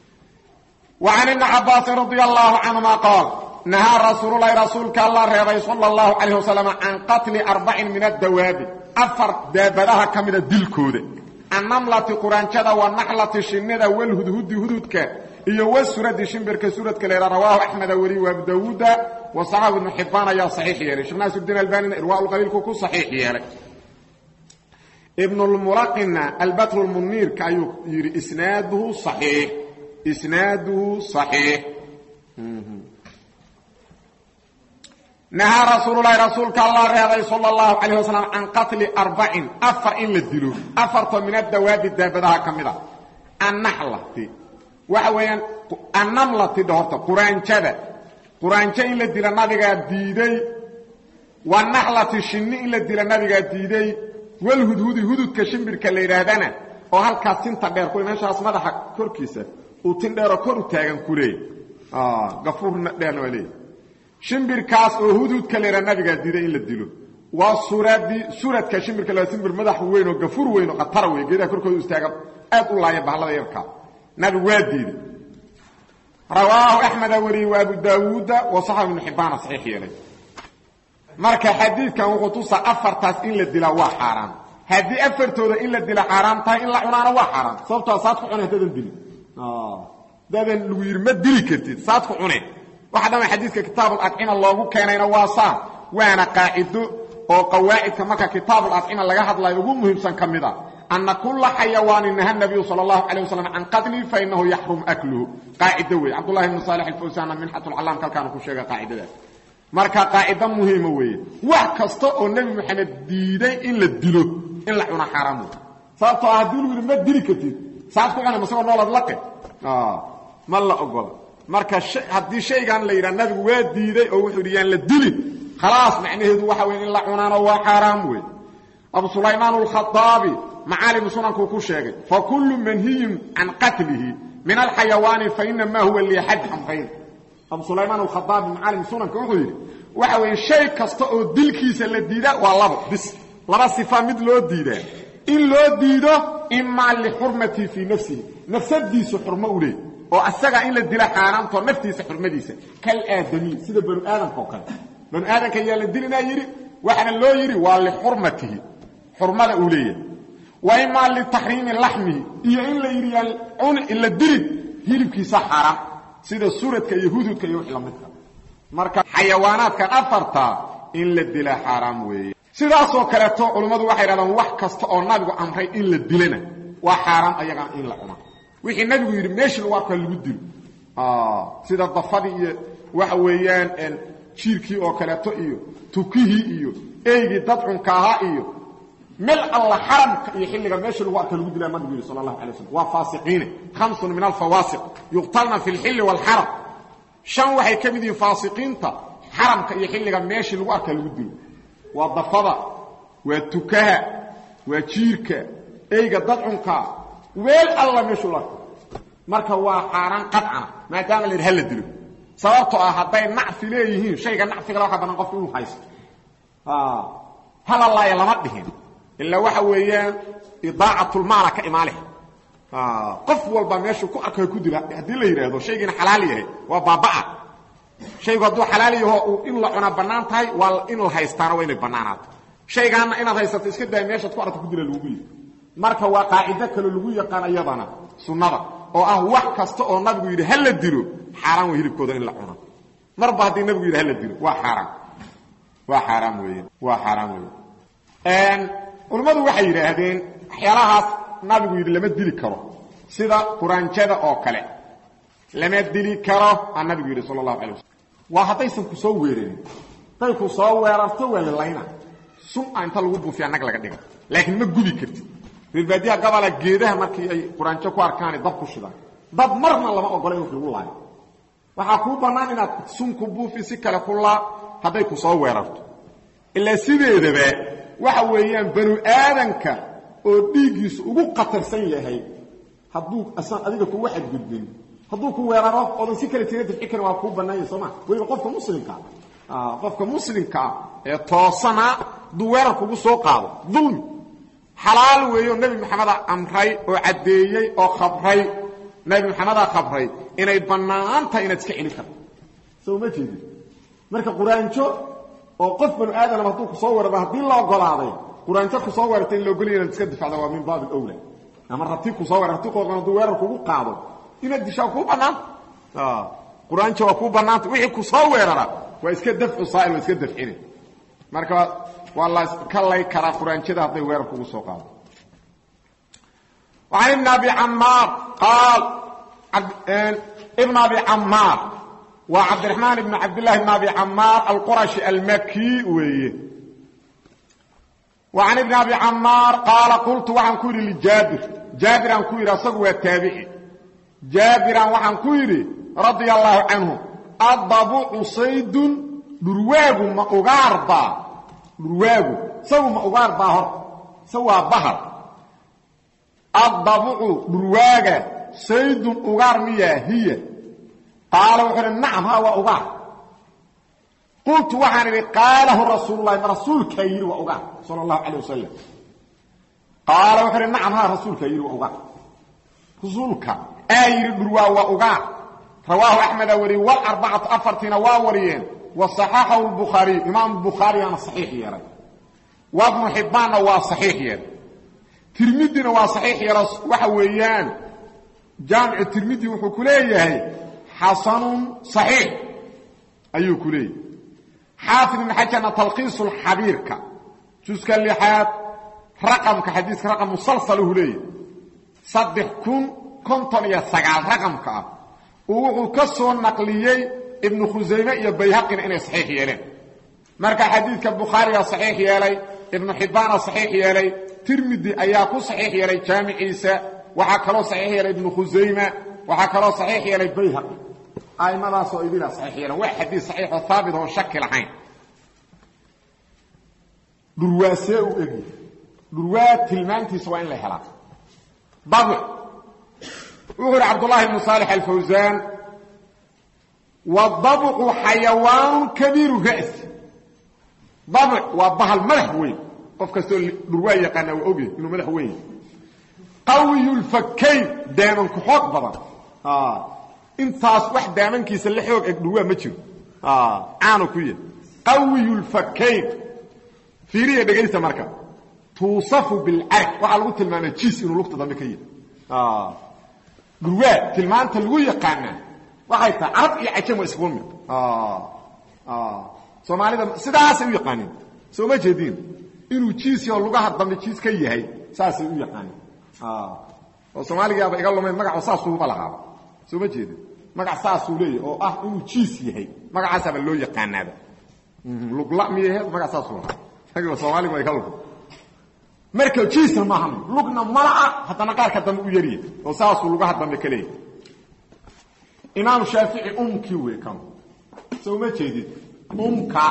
وعن ابن عباس رضي الله عنهما قال نهى رسول الله رسولك الله رضي صلى الله عليه وسلم عن قتل أربع من الدواب أفر دابرها كمن الدلكود النملة قرانشدة والنحلة الشنة والهدهد هدودك إيو والسورة شنبرك سورة كليرا رواه أحمد ولي وابو داود وصحاب ابن حبان يا صحيح يالي شيخ ناصر الدين الألباني إرواء القليل كوكو صحيح يالي ابن الملقن البتر المنير كايو يري إسناده صحيح إسناده صحيح نهى رسول الله رسولك الله رضي صلى الله عليه وسلم عن قتل أربع أفر إن للدلو أفرت من الدواب الدابدها كمدا النحلة وحوين النملة دهورت قرآن كذا quraanjo in la dila nabiga diiday wa nahlati shinni in la dila nabiga diiday wal hudhudi hududka shimbirka la yiraahdana oo halkaas tinta dheer ku meeshaas madaxa korkiisa uu tin dheer kor u taagan ku leey ah gafuurna dheer wali shimbirkaas oo hududka la yiraahdo nabiga diiday in la dilo waa suuradi suuradka shimbirka la shimbir madax weyn oo gafuur weyn oo qatar weyn geeda korkooda istaaga aad u laaya bahlada yarka nabi waa diiday rawaahu ahmad wari wa abu daawud wa sahih ibn hibban sahih yelay marka xadiidkan wuxuu tusaa afartaas in la dila waa xaraam hadii afartooda in la dila xaraam tahay in la cunaana waa xaraam sababtoo saad ku cunay dadan dili ah dadan lagu yiri ma dili kartid saad ku cunay waxa dhamay xadiiska kitaab al-aqima loogu keenayna waa saa waana qaacido oo qawaa'idka marka kitaab al-aqima laga hadlayo ugu muhiimsan kamida anna kullu hayawanin nahaa nabiy sallallahu alayhi wasallam an qatli fa innahu yahrum akluhu qaa'ida way abdullah ibn salih al-fawzan min hatul alam kalkan ku sheegay qaa'idada marka qaa'ida muhiim weeye wax kasta oo nabi maxamed diiday in la dilo in la cuna xaraam sababtoo ah dil wiil ma dili kartid saas ku cuna masoo noolad laqay ah ma la ogol marka hadii shaygan la yiraahdo nabigu waa diiday oo wuxuu yiraan la dili khalaas macnaheedu waxa weeye in la cunaana waa xaraam weey abu sulayman al-khattabi معالم سننكو ku sheegay fa kullu manhiyun an qatlihi min al-hayawan fa inna ma huwa li hadd am ghayr abu sulayman al-khattabi معالم sunanku wuxuu yiri waxa weeye shay kasta oo dilkiisa la diida waa labo bis laba sifa mid loo diiday in loo diido imma li hurmati fi nafsihi nafsadiisu xurmo u leey oo asaga in la dila xaraamto naftiisa xurmadiisa kal aadami sida banu aadamka oo kale banu aadamka yaa la dilina yiri waxa loo yiri waa li hurmatihi xurmada u leeyahay وإما لتحريم اللحم إيه إن لا يريان عن إلا الدرد هيلبكي حرام سيدا سورة يهود كيوحي لمدك مركا حيوانات كان أفرتا إن لا الدلا حرام وي سيدا سو كالتو علماء وحي رادان وحكست أو نبغو أمري إن لا الدلنا وحرام أيغان إن لا عنا وحي نبغو يرميش الواقع اللي بدل آه سيدا الضفادي وحويان إن شيركي أو كالتو إيو توكيه إيو إيجي تدعون كاها إيو مل الله حرم يحل ماشي الوقت اللي قد لما النبي صلى الله عليه وسلم وفاسقين خمس من الفواسق يقتلنا في الحل والحرم شان وحي كميدين فاسقين تا حرم يحل ماشي الوقت اللي قد والضفدع والتكاه وجيركا ايغا ددعنكا ويل الله ماشي الوقت marka waa xaraan qadcana maadaama la hal dilo sababtoo ah haday nacfi leeyihiin shayga nacfiga waxa badan qofku uu haysto ah hal allah lama dhihin إلا waxa weeyaan idaacatul maal ka imaaleeh ah qof walba meeshu ku arkay ku dila hadii la yiraahdo shaygan xalaal yahay waa baabaa shaygu haduu xalaal yahay in la cuna banaan tahay wal in la haystaana way inay banaanaato shaygan inaad haysato iska day meesha ku arkay ku dila lagu yiri marka waa qaacida kale lagu yaqaan ayadana sunnada oo ah wax kasta oo nabigu yiri hal la dilo xaraam way hilibkooda in la cuno marba hadii nabigu yiri hal la dilo waa xaraam waa xaraam weeyaan waa xaraam weeyaan een ulmadu waxay yiraahdeen xiyalahaas nabigu yiri lama dili karo sida quraanjada oo kale lama dili karo nabigu yiri sallallahu alayhi wasallam waa hadaysan ku soo weereen tay ku soo weerarto wala layna sum inta lagu buufiya nag laga dhigo laakiin ma gubi karti ribaadiya gabala geedaha markii ay quraanjo ku arkaan dab ku shidaan dab marna lama ogolo inuu lagu laayo waxa ku banaan inaad sum ku buufi si kale kula haday ku soo weerarto illa sideedaba waxa weeyaan banu aadanka oo dhiigiisu ugu qatarsan yahay haduu asan adiga ku waxad gudbin haduu ku weeraro oo si kale tirada fikir waa ku banaayay Soomaa waliba qofka muslimka ah qofka muslimka ee toosana duweer kugu soo qaado dulmi xalaal weeyo nabi maxamed amray oo cadeeyay oo khabray nabi maxamed khabray inay banaanta inaad iska celin karto soo ma jeedin marka quraanjo oo qof banu aadam haduu ku soo weeraro hadii la ogolaaday quraanjo ku soo weerartay loo galiyo inaad iska difacdo waa min baab al-awla ama rabti ku soo weerartay qoofna haduu weerar kugu qaado inaad dishaa ku banaan ah quraanjo waa ku banaan wixii ku soo weerara waa iska dafcu saa'il waa iska dafcine marka wallahi kallay kara quraanjada haday weerar kugu soo qaado wa ibn abi ammar qaal ibn abi ammar وعبد الرحمن بن عبد الله بن ابي عمار القرشي المكي ويه وعن ابن ابي عمار قال قلت وعن كوري لجابر جابر عن كوري رسول التابعي جابر وعن كوري رضي الله عنه الضبع صيد درواغ ما أغاربا درواغ سوى ما أغاربا سوى بحر الضبع درواغ صيد أغار مياهية قال وحر نعم هو أغار قلت وحن قاله رسول الله من رسول كير وأغار صلى الله عليه وسلم قال وحر نعم ها رسول كير وأغار رسولك آير درواغ وأغار رواه أحمد وري والأربعة أفرتين واوريين وصححه البخاري إمام البخاري أنا صحيح يرى وابن حبان هو صحيح يرى ترمذي هو صحيح يرى وحويان جامع الترمذي وحكوليه حسن صحيح أيو كليه حافظ من حجنا تلقيص الحبيرك جزء اللحاد رقم كحديث رقم مسلسله ليه صدح كن كنتم يسقال رقم كأب ووحو كسو نقليي ابن خزيمة يا بيهقي إنه صحيح يلي مركا حديث البخاري صحيح يلي ابن حبان صحيح يلي ترمذي أياكو صحيح يلي جامع عيسى وحكرو صحيح يلي ابن خزيمة وحكرو صحيح يلي بيهقي أي ما ناسو إبنا صحيح يلي واحد حديث صحيح وثابت هو شكل عين درواسيء إبن دروات تلمانتي سوين لحلا ضبع وقال عبد الله بن صالح الفوزان والضبع حيوان كبير رأس ضبع وضبها الملح وين قف كسول درواية قانا وأوجه إنه ملح وين قوي الفكين دائما كحوك بضا آه انت واحد دائما كيسلح يوك درواية متشو آه عانو كوية قوي الفكين في ريا بقيسة مركب توصف بالعرق وعلى قلت المعنى تشيس إنه لقطة ضمكية آه درواad tilmaanta lagu yaqaan waxay tahay arab iyo ajam isku mid ah ah Soomaalida sidaas ay u yaqaaneen soo ma jeedin inuu jiis iyo lugaha dambe jiis ka yahay saas ay u yaqaaneen ah oo Soomaaliga iga lumay magac saas uu balaha soo ma jeedin magac saas uu leeyahay oo ah inuu jiis yahay magacaas ba loo yaqaanada lugla miyahay magac saas uu lahaa haga Soomaaliga iga lumay marka jiisna ma ahan lugna mala'a hadana qaarka dambe u yariye oo saas uu lugaha dambe kale imaam Shaafi'i umki way kan soo ma jeedid umka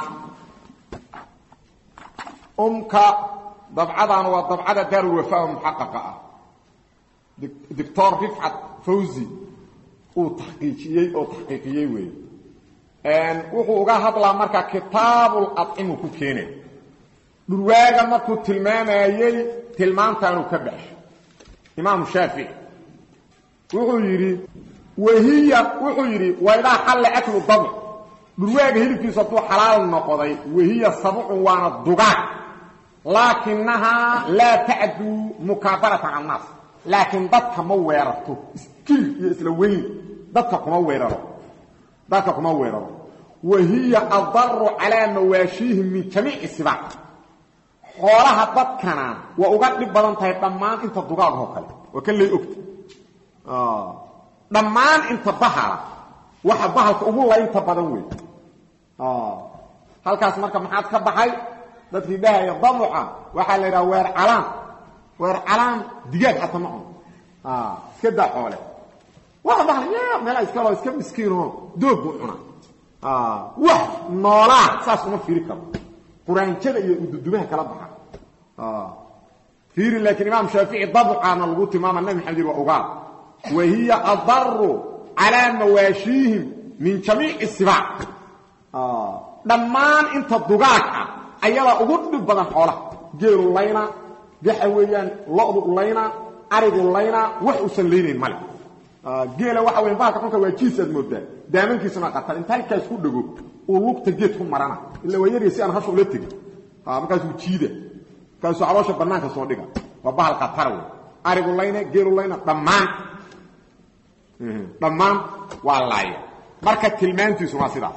umka dabcadan waa dabcada dar wafaa muhaqqaqa ah دكتور رفعت فوزي uu tahqiijiyay oo tahqiiqiyay way een wuxuu uga hadlaa marka kitaabul at'im ku keenay durwaaga markuu tilmaamayay tilmaantaanu ka baxay imaam Shaafi'i wuxuu yiri wahiya wuxuu yiri wayda xal aklu dab durwaaga hilibkiisa tuu xalaal noqday wahiya sab'un waana dugaa laakinaha la ta'du mukabarata an-nas laakin dadka ma weerarto iskil iyo isla weyn dadka kuma weeraro dadka kuma weeraro wahiya adarru ala mawashihim min jami'i sibaa xoolaha dadkana waa uga dhib badan tahay dhammaan inta dugaag oo kale waa kale ogta ah dhammaan inta bahara waxa bahalka ugu laynta badan weey ah halkaas marka maxaad ka baxay dadkii dhahay damuca waxa la yiraahdaa weer calaan weer calaan digaag hatta ma on ah iska daa xoole waxa bahal yaa meel iska loo iska miskiino doog u cuna ah wax noola saas uma fiiri karo quraanjada iyo ududumaha kala baxa ah fiiri laakiin imaam Shaafi'i dabcana lagu tilmaama nabi Maxamed waa uga wahiya adarru ala mawashihim min jami'i sibaa ah dhammaan inta dugaagka ayada ugu dhib badan xoolaha geeru layna waxa weeyaan lo'du layna arigu layna wax u saleeyeen mal ah geela waxa weeyaan baa ka waa jiisad moodaa daamankiisuna qatar inta halka isku dhago oo lugta geed ku marana illa wayariisi aan hasho la tagi ah markaas uu jiida kaas oo caloosha banaanka soo dhiga waa bahal qatar weey arigu layna geeru layna dhammaan dhammaan waa laaya marka tilmaantiisu waa sidaas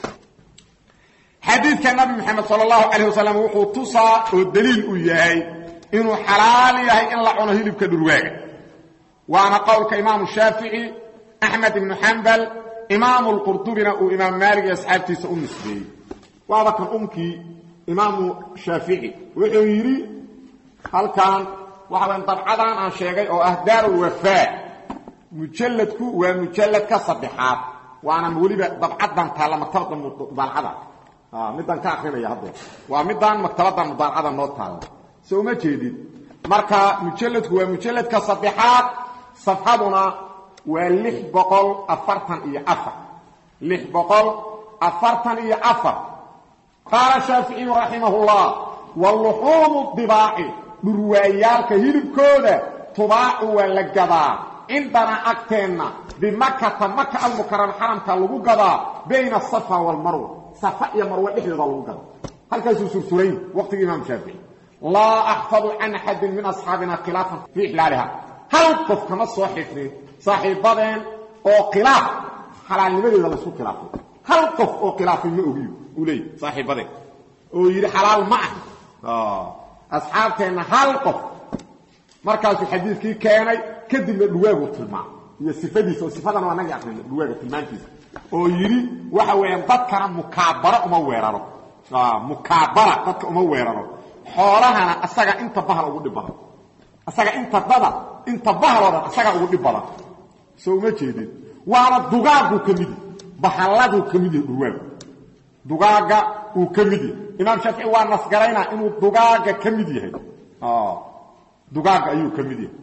حديث النبي محمد صلى الله عليه وسلم وحو تصا ودليل ياهي انه حلال ياهي ان لا عنه هلب كدرواغ وانا قول كامام الشافعي احمد بن حنبل امام القرطبي وامام مالك اصحابتي سؤال نسبي وهذا كان امكي امام الشافعي وحو يري هل كان وحوان طبعا عن شيغي او اهدار الوفاء مجلدكو ومجلد كصبحات وانا waliba dabcadan taala maktabada mudaalcada ah midan ka aqrinaya hadda waa midan maktabada mudaalcada noo taala soo ma jeedid marka mujalladku waa mujalladka saddexaad safxaduna waa lix boqol afartan iyo afar lix boqol afartan iyo afar qala Shafi'i rahimahullah wal luhum ad-diba'i durwayalka hilibkooda tubaacu waa la gadaa indana agteena بمكة مكة المكرمة حرمك لغو قضاء بين الصفا والمروة صفا يا مروة إحدى لغو قضاء هل كان سورتين وقت الإمام الشافعي لا أحفظ عن أحد من أصحابنا خلافا في إحلالها هل قف كما الصحيح صاحب بضين أو خلاف حلال لماذا إذا لسوا خلافه هل قف أو خلاف المؤهي أولي صاحب بضين ويري حلال معه آه. أصحاب كان هل قف مركز الحديث كي كان كدب الواجب في المعنى iyo sifadiisa oo sifadana waa naga aqrin duwaga tilmaantiisa oo yiri waxa weeyaan dadkana mukaabara uma weeraro ah mukaabara dadka uma weeraro xoolahana asaga inta bahal ugu dhibada asaga inta dada inta bahalooda asaga ugu dhibada soo ma jeedin waana dugaagu kamid bahaladu kamid duwaga dugaaga uu kamid imaam Shafi'i waa nasgarayna inuu dugaaga kamid yahay ah dugaaga ayuu kamid yahay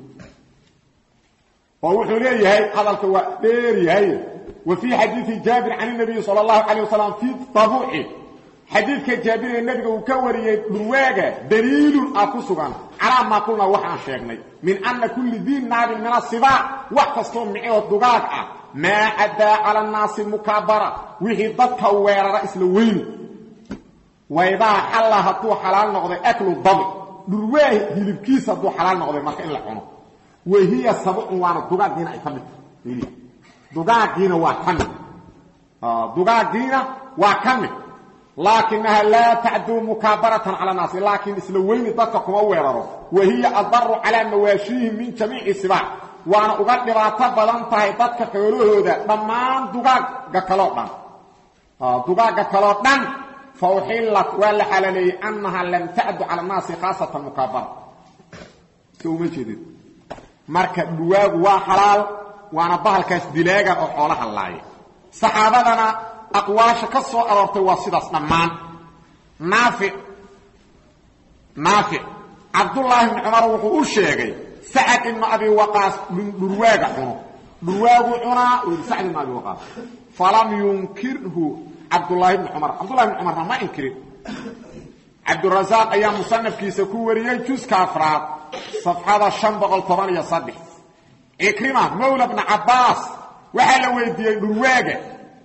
ووحو ليه هذا الكوادير هي وفي حديث جابر عن النبي صلى الله عليه وسلم في طبوعه حديث جابر النبي وكوري برواجه دليل اكسغان على ما قلنا وحنا شيخني من ان كل ذي ناب من السباع وقصهم معه الدغاق ما ادى على الناس المكابره وهي ضدك وير رئيس الوين واذا حلها تو حلال نقضي اكل الضبع درواه هلبكيسه دو حلال نقضي ما ان لا cuno وهي سبع وانا دغاغينا اي كميد يلي دغاغينا وا كميد اه دغاغينا وا كميد لكنها لا تعدو مكابره على الناس لكن اسلوين ددك كما ويرارو وهي اضر على مواشيهم من جميع السباع وانا اغدراتا بدن tahay dadka xoolahooda dhamaan dugaaga kala dhan اه dugaaga kala dhan فوحلت ولا حلالي انها لم تعد على الناس خاصه المكابره سو ما جديد marka duwaagu waa xalaal waana bahalkaas dilaaga oo xoolaha laay saxaabadana aqwaasha ka soo aroortay waa sidaas dhamaan naafi naafi Abdullah ibn Umar wuxuu u sheegay Sa'd ibn Abi Waqqas durwaaga cuno durwaagu cuna oo Sa'd ibn Abi Waqqas falam yunkirhu Abdullah ibn Umar Abdullah ibn Umar ma inkirin عبد الرزاق ايام مصنف كيسا كو وريي جزء كافراد صفحه خمسمية وثمانية وسبعين اكرمه مولى ابن عباس وحال ويدي درواجه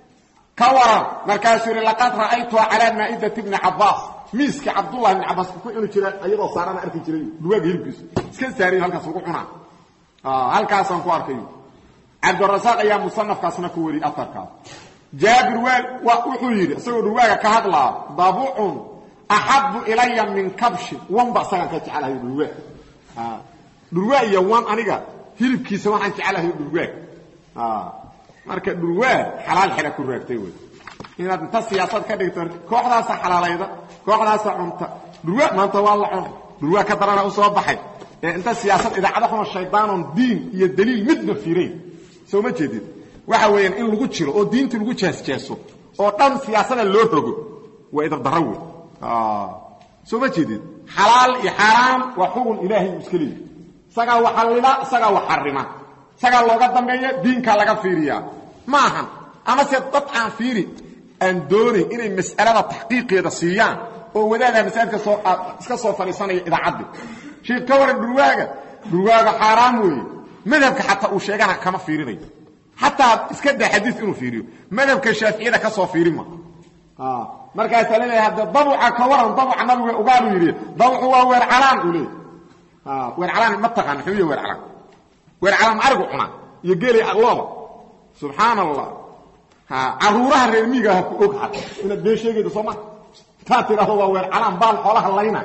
كورا مركز لقد رايته على مائده ابن عباس مسك عبد الله بن عباس كو انو جيرا ايدو سارنا اركي جيري درواجه هلبيس اسكن سارين halkaas ugu cuna اه halkaas aan ku arkay عبد الرزاق ايام مصنف كاسنا كو وري اثرka جابر wuxuu yiri asagoo durwaaga ka hadla dabuun أحب إلي من كبش وانبع سيان كتعاله دلواء آه. دلواء يوان أنيقا هيرب كيسا وحان كتعاله دلواء آه. ماركا دلواء حلال حلا كراك تيوي إذا انت السياسات كدكتور كوح داسا حلال أيضا كوح داسا عمتا دلواء ما انت والله عمتا دلواء كترانا أصواب بحي انت السياسات إذا عدخنا الشيطان دين هي الدليل مدن فيرين سو ما جديد وحاوين إن لغو تشيرو أو دين تلغو تشاس تشاسو أو تام سياسات اللي رغو وإذا ضروي آه سو ما جديد حلال وحرام وحكم إلهي مسكلي سغا وحللا سغا وحرما سغا لوغا دمبيه دينكا لغا فيريا ماهن اما سي طبعا فيري ان دوري ان مساله تحقيقيه سيان او ودانا مسائل سو اسكا سو فليسانيه اذا عد شيء كور درواغا درواغا حرام وي مذهبك حتى او شيغانا كما فيريني حتى اسكا ده حديث انه فيريو مذهبك الشافعي ده كسو فيريما اه marka talada hada dabuca ka waran dabuca nabiga ugaal yiri dabucu waa weer calaan u leey ah weer calaan ma taqaan xiriyo weer calaan weer calaan argu cuna iyo geeli aqlooba subhanallah ha aruuraha reer miiga ku og had ina beesheegaydo Soomaa ta tiraahdo waa weer calaan baal xoolaha layna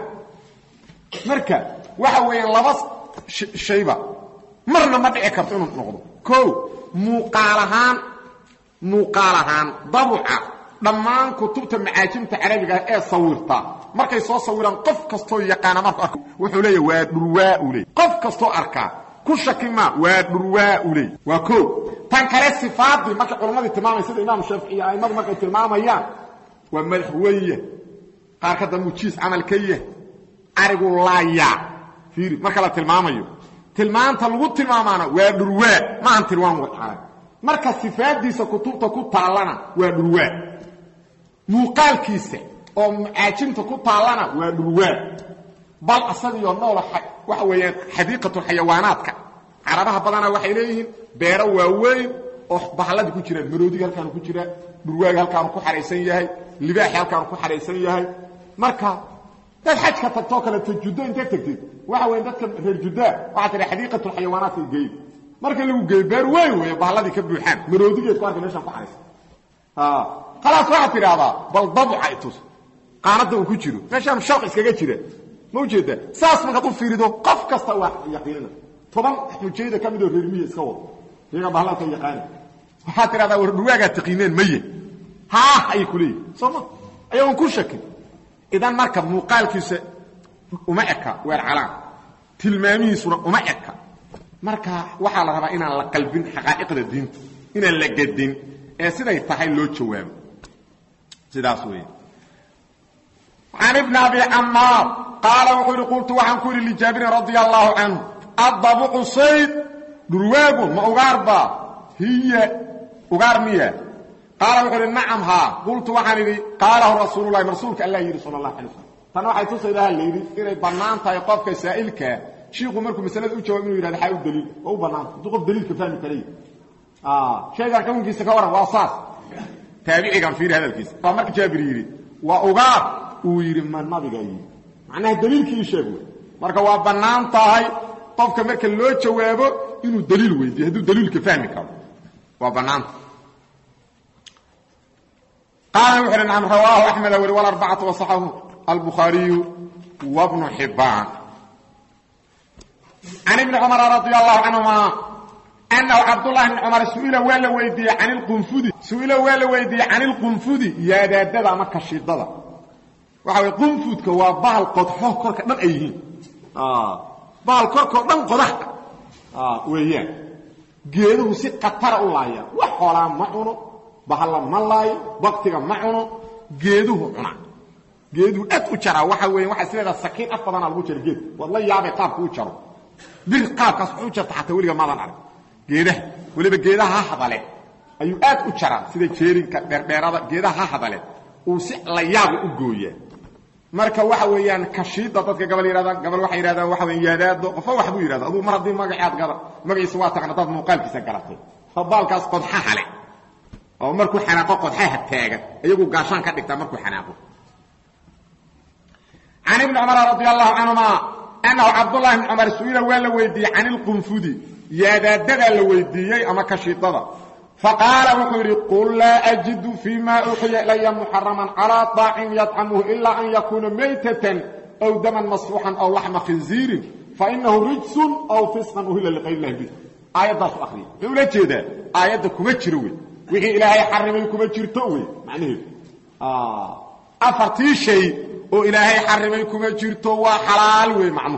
marka waxa weeyaan laba shayba marna ma dhici karto inuu noqdo ko muuqaalahan muuqaalahan dabuca dhamaan kutubta macaajimta carabiga ee sawirta markay soo sawiraan qof kasto yaqaan marka arko wuxuu leeyahay waa durwaa u leey qof kasto arka ku shakima waa durwaa u leey waa ko tan kale sifaadii marka culimadu tilmaamay sida imaam Shaafici ay mag markay tilmaamayaan waa madaxweyne qaar ka dambu jiis amal kayah arigu laaya fiiri marka la tilmaamayo tilmaanta lagu tilmaamaana waa dhurwaa ma aan tilmaam waxaan marka sifaadiisa kutubta ku taalana waa dhurwaa muuqaalkiisa oo maajinta ku taalana waa dhurwaa bal asagiyo nool waxa weeyaan xadiiqatu xayawaanaadka carabaha badana waxay leeyihiin beero waaweyn oo bahalada ku jira maroodiga halkaan ku jira dhurwaaga halkaan ku xareysan yahay libaax halkaan ku xareysan yahay marka dad xajka tagto kala tajudo inta tagtid waxa weyn dadka reer judaa waxa tiri xadiiqatu xayawaanaadka geey marka lagu geey beer weyn weey bahaladii ka buuxaan maroodigeed ku arkay meesha ku xareysan ha خلاص waxa tiraada bal dabu aytus qaanada uu ku jiro meeshaan shaqo iskaga jira موجوده ساس ما قد فيريدو قف كستا واحد يقيننا طبعا حجيده كميدو ريرميه اسكا واد iyaga bahla ka yaqaan waxa tirada warduwaaga taqiineen maye ha ay kulii soma ayoon ku shaki idan marka muuqaalkiisa uma eka weer calaan tilmaamihiisuna uma eka marka waxa la rabaa inaan la qalbin xaqaa'iqda diinta inaan la gadin ee siday tahay loo jawaabo sidaas weey عن ابن أبي عمار قال وقل قلت وعن كل لجابر رضي الله عنه الضبع الصيد درواق ما أغاربا هي أغارمية قال وقل نعم ها قلت وعن لي قاله رسول الله رسولك الله يري صلى الله عليه وسلم فنوحي تصير هذا اللي يري إنه بنان تيقفك سائلك شيخ مركم مسألة أجوى منه يرى هذا حيو الدليل أو بنان تقف دليل كفاني كريه آه شيء ذا كون كيس كورا واصاص تابعي كان فيه هذا الكيس فمرك جابر يري وأغار ويري من نبيغا يي معناها دليلكي sheego marka waa banaan tahay qofka marka loo jawaabo inuu daliil weydiyo haduu daliilka fahmi karo waa banaan قال وحرن عن رواه احمد والاربعه وصححه البخاري وابن حبان عن ابن عمر رضي الله عنهما انه عبد الله بن عمر سئل ولا ويدي عن القنفذ سئل ولا ويدي عن القنفذ يا دادada ma kashidada waxa qunfudka waa bahal qodxo korka dhan ay yihiin ah bahal korka dhan qodax ah weeyaan geeduhu si qatar u laaya wax xoolaa ma cuno bahal ma laayo waqtiga ma cuno geeduhu cuna geeduhu aad u jara waxa weeyaan waxa sideeda sakiin afbadan lagu jiro geed walla yaabay qaabku u jaro bir qaabkaas u jarta xataa waliga maadan arag geedaha waliba geedaha hadale ayuu aad u jara sida jeerinka dheerdheerada geedaha hadale uu si la yaab u gooyaa marka waxa weeyaan kashiida dadka gabal yiraahdan gabal waxa yiraahdaan waxa weeyaan yaadaado qof wax buu yiraahdaa aduu mar hadii magacaad gada magaciisa waa taqaan dad muuqaalkiisa garatay fadalkaas qodxa xale oo markuu xanaaqo qodxaha taagan ayagu gaashan ka dhigta markuu xanaaqo عن ابن عمر رضي الله عنهما انه عبد الله بن عمر سئل ولا ويدي عن القنفذ ياداددا لويديي اما كشيدada فقال وحوري قل لا أجد فيما أوحي إلي محرما على طاعم يطعمه إلا أن يكون ميتة أو دما مصفوحا أو لحم خنزير فإنه رجس أو فسقا أهل لغير الله به آيات ضعف أخرى يقول لك كده آيات كمتشروي وحي إلهي حرمي كمتشرتوي معنى آه أفرتي شيء وإلهي حرمي كمتشرتو وحلال ومعنى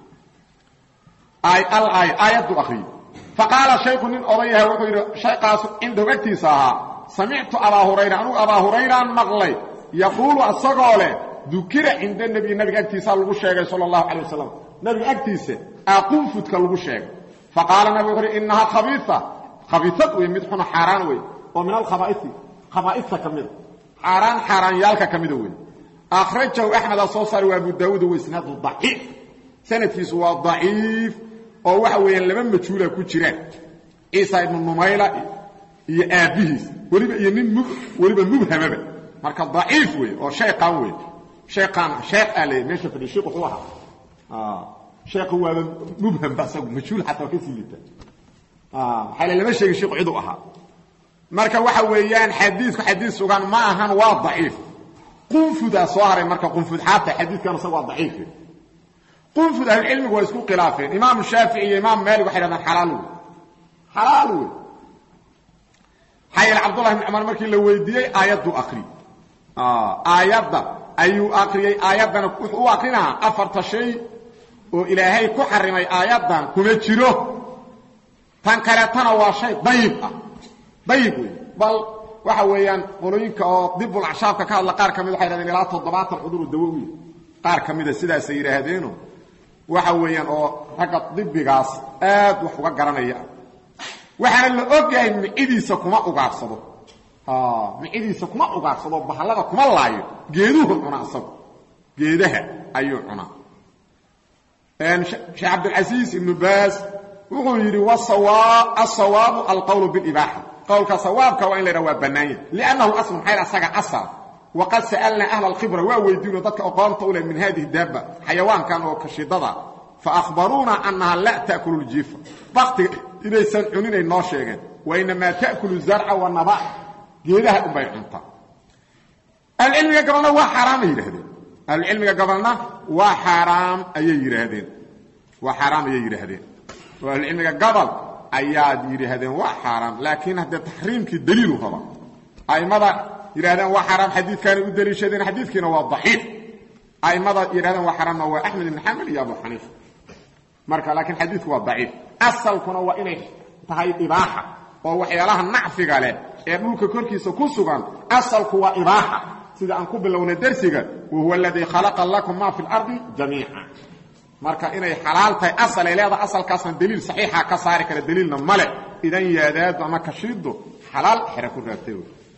آي الآي آيات أخرى فقال شيخ من أريها وغير شيخاس عنده اكتساها سمعت أبا هريرة أنه أبا هريرة مغلي يقول الصقالة ذكر عند النبي النبي اكتسا لغشيك صلى الله عليه وسلم نبي اكتسا أقوم فتك لغشيك فقال النبي غير إنها خبيثة خبيثة ويمدحنا حاران وي ومن الخبائث خبائثة كمد حاران حاران يالك كمد وي أخرجه أحمد الصوصر وابو داود وإسناده ضعيف سنة في سواء ضعيف oo waxa weeyaan laba majhuula ku jiraan Isa ibn Numayla iyo aabihiis waliba iyo nin waliba mubhamaba marka dhaif weey oo sheeqan weey sheeqan sheeq ale meesha fadhi sheeq wuxuu ahaa ah sheeq waa mubham bas majhuul hatta ka siilita ah xalay lama sheegay sheeq ciidu ahaa marka waxa weeyaan xadiisku xadiis sugan ma ahan waa dhaif qunfuda soo haray marka qunfud hatta xadiiskan waa dhaif قنفذ أهل العلم ويسكو خلافين إمام الشافعي إمام مالك وحيدا حلال حلال حي عبد الله بن عمر مركي لو ويديي آيات أخري آه آيات أيو أخري آيات هو أخرينها أفرت شيء وإلهي كحرمي آيات كما تشيره tan kale tana waa shay dayib ah dayib bal waxa weeyaan qolooyinka oo dibul ashaabka ka hadla qaar kamid waxay yiraahdeen ilaa toddobaatan cudur dawawi qaar kamid sidaas ay yiraahdeen waxa weeyaan oo ragga dibigaas aad wax uga garanaya waxana la ogyahay micidiisa kuma ugaarsado ha micidiisa kuma ugaarsado bahalada kuma laayo geeduhu cuna asab geedaha ayuu cuna een Sheikh Abdul Aziz ibn Baz wuxuu yiri wasawa as-sawab al-qawl bil-ibaha qawlka sawabka waa in la rawa banaayin li'annahu asl hayr asaga asal وقد سألنا أهل الخبرة وويدون ذلك أقامت أولى من هذه الدابة حيوان كانوا كشددا فأخبرونا أنها لا تأكل الجيفة ضغط إلي سنعنين الناشيغان وإنما تأكل الزرع والنبات جيدها أم بيعنطا العلم يقبلنا وحرام يرهدين العلم يقبلنا وحرام أي يرهدين وحرام أي يرهدين والعلم يقبل أياد يرهدين وحرام لكن هذا تحريم كدليل طبعا أي ماذا يرادان وحرام حديث كان يدلي شيء حديث كان هو ضحيح اي مضى يرادان وحرام هو احمد بن حنبل يا ابو حنيفه marka laakiin xadiisku waa dhaif asalkuna waa inay tahay ibaaha oo waxyaalaha nacfiga leh ee dhulka korkiisa ku sugan asalku waa ibaaha sida aan ku bilowna darsiga huwa alladhi khalaqa lakum ma fil ardi jamii'an marka inay xalaal tahay asal ay leedahay asalkaasna daliil saxiixa ka saari kara daliilna male idan yaadaad ama kashiido xalaal xira ku raabtay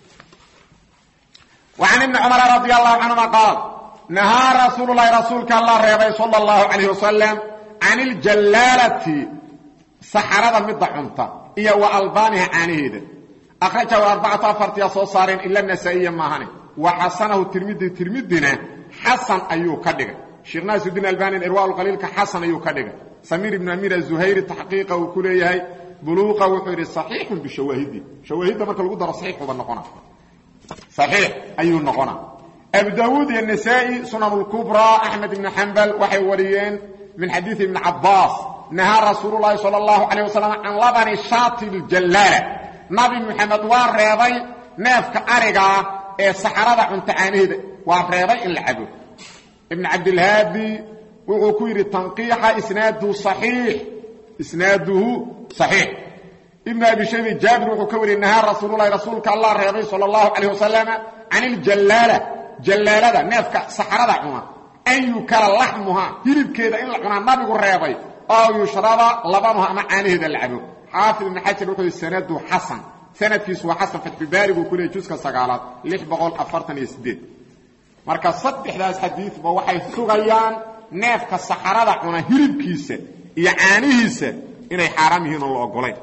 وعن ابن عمر رضي الله عنهما قال نهى رسول الله رسولك الله ريبي صلى الله عليه وسلم عن الجلالة سحرة مدحنطة إيا وألبانها عنيد أخرجه أربعة فرطية صوصارين إلا النسائية ماهاني وحسنه الترمذي ترمذينا حسن أيو كدغ شيخ ناصر الدين الألباني الإرواء القليل كحسن أيو كدغ سمير بن أمير الزهيري تحقيقه وكليه بلوغه وحير صحيح بشواهدي شواهد marka lagu daro صحيح wada noqona صحيح أيو النقنا أبو داود النسائي سنن الكبرى أحمد بن حنبل وحي وريين من حديث ابن عباس نهى رسول الله صلى الله عليه وسلم عن لبن الشاة الجلالة نبي محمد واريضي نافك أرقى السحرة عن تعانيه واريضي العبو ابن عبد الهادي وعكوير التنقيح إسناده صحيح إسناده صحيح ابن أبي شيبة جابر وحكور النهار رسول الله رسولك الله رضي صلى الله عليه وسلم عن الجلالة جلالة نافك سحرة عنا أن يكال لحمها يريد كذا إن لحمها ما بيقول رياضي أو يشرب لبنها مع عنه ذا اللعب حافظ من حاجة وحكور السند حسن سند في سوى حسن فتح بارك وكل يجوز كالسقالات ليح بقول أفرتني يسدد مركز صدح ذا حديث بوحي سغيان نافك السحرة عنا يريد كيسة يعانيه إنه حرامهن الله أقولين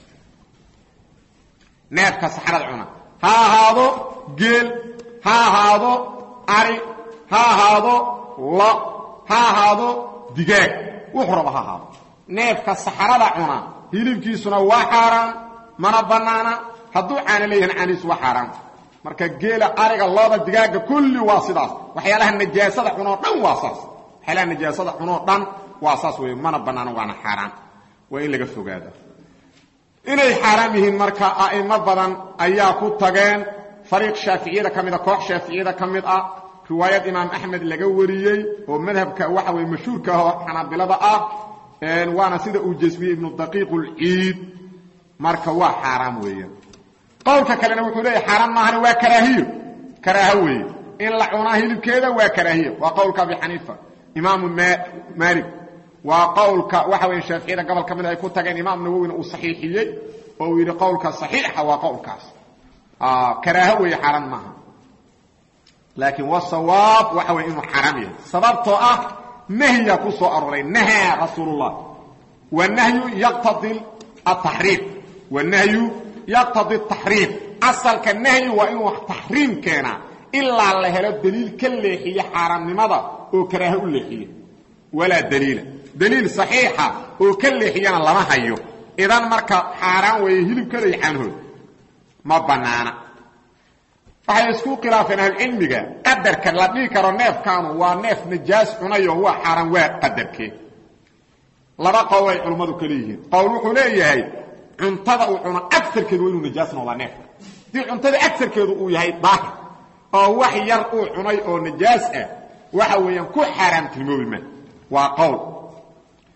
نافك سحرة عنا ها هذا جيل ها هذا أري ها هذا لا ها هذا دجاج وحرب ها هذا نافك سحرة عنا هيلم كيسنا وحرام من بنانا هدو عن ليه عنيس وحرام مركا جيل أري الله الدجاج كل واسطة وحيالها النجاسة عنا دم واساس حيالها النجاسة عنا دم واساس ومن بنانا وانا حرام وإن لقى فوقاده inay xaraam yihiin marka aimo badan ayaa ku tageen fariiq shaafiiciyada kamid ah koox shaafiiciyada kamid ah riwaayad imaam ahmed laga wariyay oo madhabka waxa way mashhuurka ah xanaabilada ah een waana sida uu jasmiyay ibn daqiiq al-eid marka waa xaraam weeyaan qowlka kalena wuxuu leeyahay xaraam maahan waa karaahiyo karaaha weey in la cunaa hilibkeeda waa karaahiyo waa qowlka abi xaniifa imaam maalik وقولك وحوي الشافعي قبل كمل أي كنت كان إمام نووي وصحيحية أو يري قولك صحيح وقولك آه كراهوي حرام معها لكن والصواب وحوي إنه حرامي سببته أه نهي كسو أرين نهى رسول الله والنهي يقتضي التحريم والنهي يقتضي التحريم أصل كالنهي وإنه تحريم كان إلا الله الدليل كله هي حرام لماذا وكراهه اللي ولا دليل دليل صحيحة وكل حيانا لما هيو إذن مركا حاران ويهلب كده يحانه ما بنانا فهي يسكو قرافنا العلمي قدر كاللبني كارو نيف كانوا ونيف نجاس عنيو هو حاران وقدر كي لما قوي علماء كليهين قولوا حليه انتظروا عنا أكثر كده وينو نجاسنا ولا نيف دي انتظر أكثر كده ويهي ضاحر أو وحي يرقوا عنيو نجاسة وحويا كو حاران تلمو الماء وقول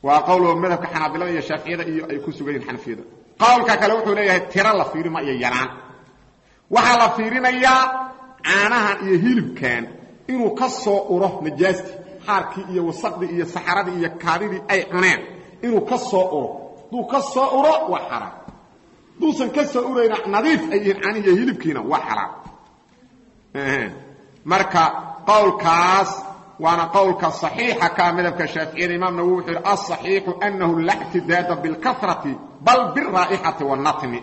waa qowl madhabka xanaabilada iyo shaafiiciyada iyo ay ku sugan xanafiyada qowlka kale wuxuu leeyahay tira la fiirima iyo yaraan waxa la fiirinayaa caanaha iyo hilibkan inuu ka soo uro najaasti xaarkii iyo wasaqdi iyo saxaradii iyo kaadidii ay cuneen inuu ka soo uro duu ka soo uro waa xaraam duusan ka soo urayna nadiif ay yihiin caanihi iyo hilibkiina waa xaraam marka qowlkaas وانا قولك صحيحة كمذهب الشافعي الإمام نووي يقول الصحيح أنه لا اعتداد بالكثرة بل بالرائحة والنطم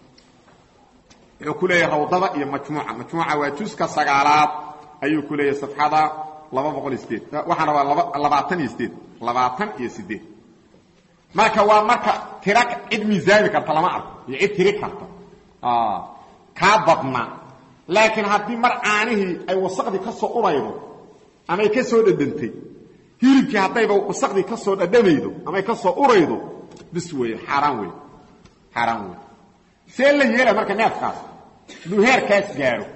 يقول لي روضة هي مجموعة مجموعة وتسكى السقالات أي يقول لي صفحة لما بقول استيد وحنا لبعتن يستيد لبعتن يستيد marka waa marka tirak cid miisaami karta lama arko iyo cid tiri karta ah ka badna laakiin hadii mar aanihi ay wasaqdi ka soo uraydo ama ay ka soo dhadantay hilibkii hadayba wasaqdi ka soo dhadhamaydo ama ay ka soo uraydo bis way xaraan way xaraan way see la yeela marka neefkaas duu heerkaas gaaro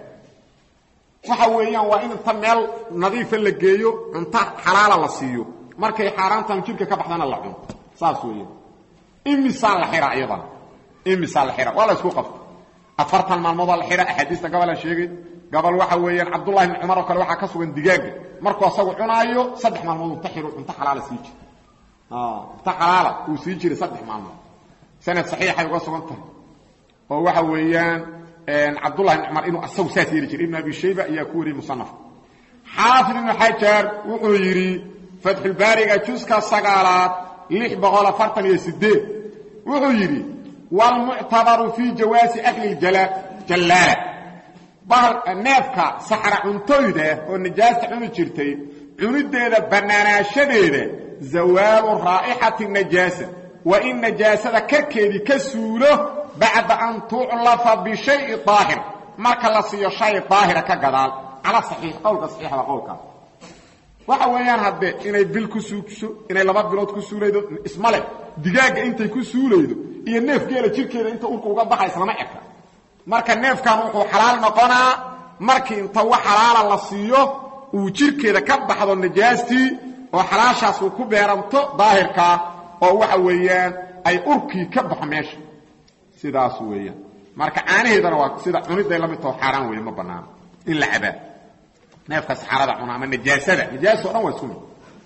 waxa weeyaan waa in inta meel nadiif la geeyo inta xalaal la siiyo markay xaraantan jirka ka baxdana la cuno saas weeye imisa la xira ayada imisa la xira wala isku qabto afartan maalmood la xira ahadiista gabal sheegay gabal waxa weeyaan Abdullah ibn Umar oo kale waxa ka sugan digaag markuu asagu cunaayo saddex maalmood inta xiro inta xalaal sii jir ah inta xalaal uu sii jir saddex maalmood sanad saxiix ay uga sugan tahay oo waxa weeyaan ان Abdullah ibn Umar inuu asagu saasiri jir ibn Abi Shayba iyo ku wari musannaf Haafid ibn Hajar wuxuu yiri Fath al-Bariga juska sagaalaad lix boqol afartan iyo sideed wuxuu yiri wal mu'tabaru fi jawazi akli al-jalal jalal bahal neefka saxara cuntoyda oo nijaasta cuni jirtay cunideeda banaanaashadeeda zawaalu raa'ihati najasa wa in najasada karkeedi ka suulo ba'da an tu'lafa bi shay'in daahir marka la siiyo shay daahir ka gadaal ala sahih qowlka sahih wa qowlka waxa weeyaan hadde inay bil ku suugso inay laba bilood ku suulaydo ismale digaaga intay ku suulaydo iyo neefkeela jirkeeda inta urku uga baxay isla ma eka marka neefkan wuxuu xalaal noqonaa markii inta wax xalaal la siiyo uu jirkeeda ka baxdo najaasti oo xalaashaas uu ku beeranto daahirka oo waxa weeyaan ay urkii ka baxo meesha sidaas weeyaan marka caanaheedana waa sida cunida la mid oo xaraan weey ma banaan in la cabaa neefka saxarada cuna ama najaasada najaaso dhan waa sunna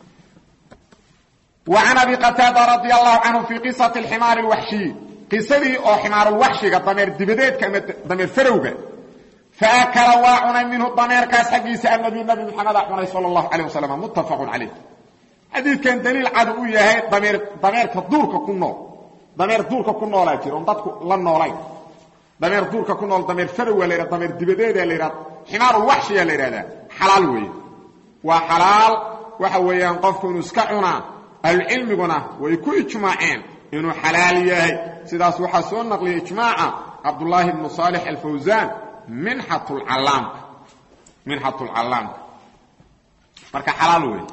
wa ana bi qatada radiyallahu anhu fi qissati al-himar al-wahshi قصدي او حمار الوحش ضمير دبديد كما ضمير فروغا فاكل واعنا منه الضمير كاس حقيس النبي النبي محمد صلى الله عليه وسلم متفق عليه حديث كان دليل عدو ياهي ضمير ضمير كدورك كنو ضمير دورك كنو لا جيرون ددك لا نولاي ضمير دورك كنو ضمير فروغا ليرا ضمير دبديد ليرا حمار الوحش ليرا حلال وي وحلال waxa weeyaan qofku inuu iska cuna al-ilmiguna way ku ijmaaceen inuu xalaal yahay sidaas waxa soo naqliyay ijmaaca Abdullah ibn Salih al-Fawzan minhatul alam minhatul alam marka xalaal weey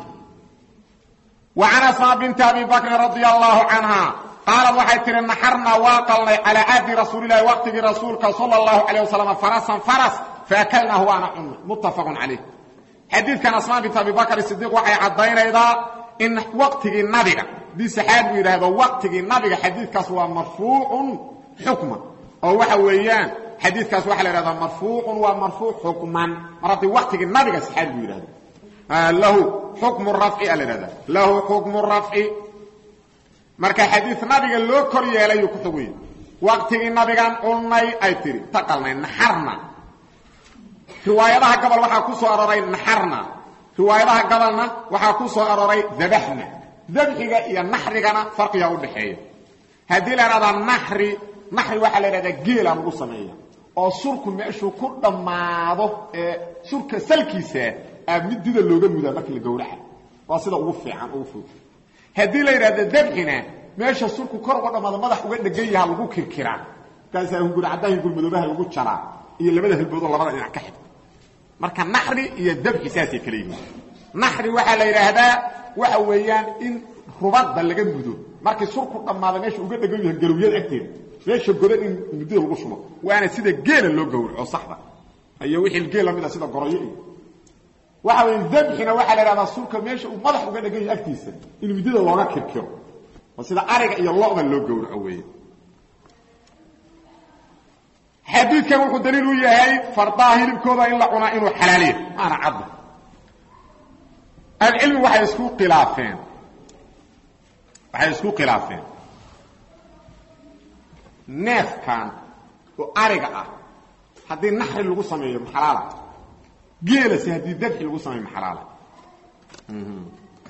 wa ana Asma bint Abi Bakr radiyallahu anha qala waxay tiri naharna waqalna ala adi rasuulillahi waqti rasuulka sallallahu alayhi wasallam farasan faras faakalnahu wa ana muttafaqun alayh hadith kan Asma bint Abi Bakr as-Siddiq waxay cadaynaydaa in waqtigi nabiga دي صحابي يراهdo waqtigi nabiga xadiidkaas waa marfuucun hukman oo waxa weeyaan xadiidkaas waxa la yiraahdaa marfuucun waa marfuuc hukman maradi waqtigi nabiga saxaabi yiraahdo lahu hukmu raf'i alada lahu hukmu raf'i marka xadiid nabiga loo kor yeelay ku xugay waqtigi nabigan ulnay ay tiri taqalnay naharna riwaayadaha qabal waxa ku soo aroray naharna riwaayadaha qabalna waxa ku soo aroray dabahna ذبحيغا يا نحريغانا فرق يا ودخيه هذه لا رada نحري نحري waxa la yiraahdaa geela lagu sameeyo oo surku meeshu ku dhamaado ee surka salkiisa abnidida looga mudaa markii la gowraca waa sida ugu fiican ugu fudud hadii la yiraahdo dabxina meesha surku kor uga dhamaado madax uga dhagan yahay lagu kirkiraa taas ay hunguri cadaan gurmadoobaha lagu jaraa iyo labada hilbood labada dhinac ka xid marka nahri iyo dabxi saasi kala yihiin nahri waxa la yiraahdaa waxa weeyaan in rubada laga mudo markii surku dhamaado meesha uga dhagan yahay galowiyad agteeda meesha godan in muddo lagu shubo waana sida geela loo gowraco saxda ayo wixii geela mid sida goroyo waxa weeyaan dabxina waxa la yiraahdaa surka meesha uu madax uga dhagan yahay agtiisa in muddada looga kirkiro sida ariga iyo lo'da loo gowraco weeye xadiidkan wuxuu daliil u yahay fardaha hilibkooda in la cunaa inuu xalaal yahay ana cadda العلم waxay isku khilaafeen waxay isku khilaafeen neefkan oo ariga ah hadii naxri lagu sameeyo xalaal geela si hadii dabxi lagu sameeyo xalaal mhm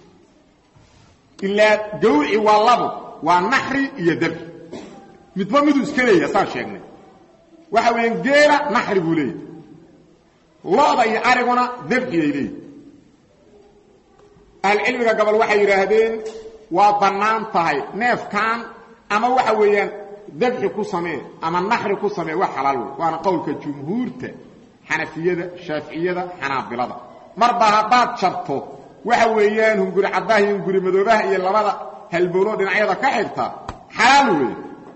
illa gowci walabo waa naxri iyo dabxi midba midu iska leeyahay saan sheegnay waxa weyn geela naxri buu leeyahay looda iyo ariguna dabxi ay leeyahay العلم قبل waxay yiraahdeen waa banaan tahay neefkan ama waxa weeyaan dabxi ku samee ama naxri ku samee wax xalaal waana qowlka jumhuurta xanafiyada shaafiiciyada xanaabilada marba hadaad jarto waxa weeyaan hunguri cadaah iyo hunguri madoobaha iyo labada halbowlo dhinacyada ka xirta xalaal weey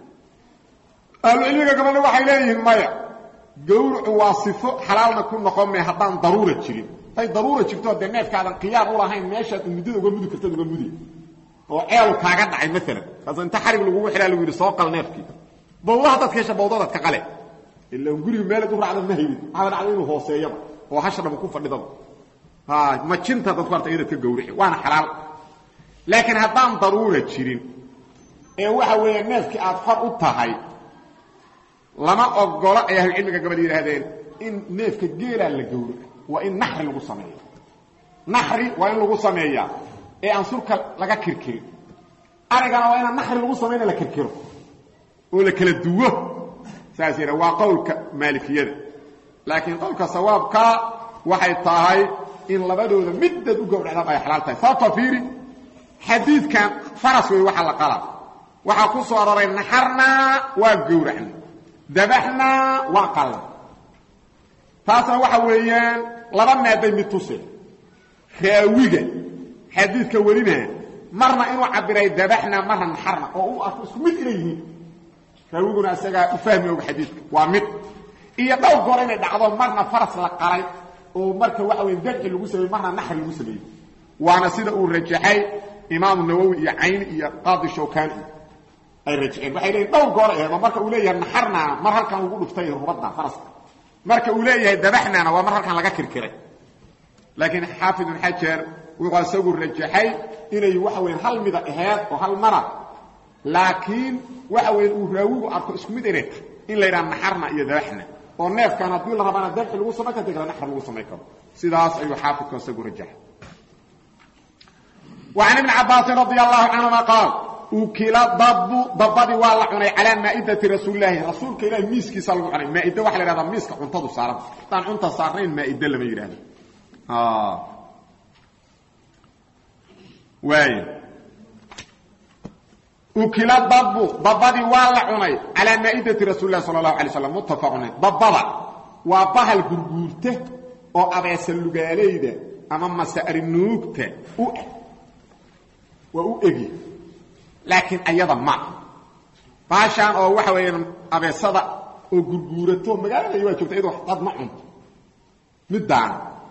العلم قبل waxay leeyihiin maya gowracu waa sifo xalaalna ku noqon ma hadaan daruura jirin ay daruura jirto de neefkaadan qiyaar u lahayn meesha midida uga mudi karto uga mudi oo eel kaaga dhacay mesela kaas inta xarig lagu xilaa lagu yiri soo qal neefki bawlaha dadka sheesha bawdada ka qale illa guriga meel u raacdo ma hayid waxa dhacday inuu hooseeyo oo hashada ku fadhido ha ma jinta dad qarta inay ka gowrici waana xalaal laakiin hadaan daruura jirin ee waxa weeye neefki aad far u tahay lama ogola ay cilmiga gabadh yiraahdeen in neefka geela la gowrico وإن نحر لغو سمية نحر وإن لغو سمية إيه أنصرك لغا كركر أرغانا وإن نحر لغو سمية لغا كركر ولك لدوه ساسيرا وقولك مالكية لكن قولك صوابك وحي طاهي إن لبدو ذا مدد وقول عذاب أي حلالتها فالطفيري حديث كان فرس ويوحى لقلب وحا قصوا رأي نحرنا وقورعنا ذبحنا وقلب taasna waxa weeyaan laba maaday mid tusay khaawiga xadiidka warina marna inuu cabiray dabaxna marna xarna oo uu arko isku mid ilayhi khaawiguna asaga u fahmay oo xadiidka waa mid iyo dhow goor inay dhacdo marna faras la qalay oo marka waxa weey dabxi lagu sameeyay marna naxri lagu sameeyay waana sida uu rajaxay imaam nawawi iyo ayn iyo qaadi shawkani ay rajeen waxay leeyihiin dhow goor ee marka uu leeyahay naxarna mar halkan ugu dhuftay rubada faraska marka uu leeyahay dabaxnaana waa mar halkan laga kirkiray laakiin xaafid ibn hajar wuxuu asagu rajaxay inay waxa weyn hal mid ahayd oo hal mara laakiin waxa weyn uu raawigu arko isku mid inay in la yiraahdo naxarna iyo dabaxna oo neefkan hadii la rabana dabxi lagu sameeyo kadib naxar lagu sameeyo karo sidaas ayuu xaafidku asagu rajaxay وعن ابن عباس رضي الله عنهما قال وكلا ضب ضبدي والله عني على مائده رسول الله رسولك الى ميسكي صلى الله عليه مائده waxa la yiraahdaa miiska cuntadu saaran taan cunta saarneen maiده lama yiraahdo ah way وكلا ضب ضبدي والله عني على مائده رسول الله صلى الله عليه وسلم متفقون ضبضا وبهل غرغورته oo abeesal lugaaleyda ama masaar nuugta u wa u egi laakiin ayada ma baashan oo waxa weeyaan abeesada oo gurguurato magaalada ay joogtay iyadoo qad ma cunto midaan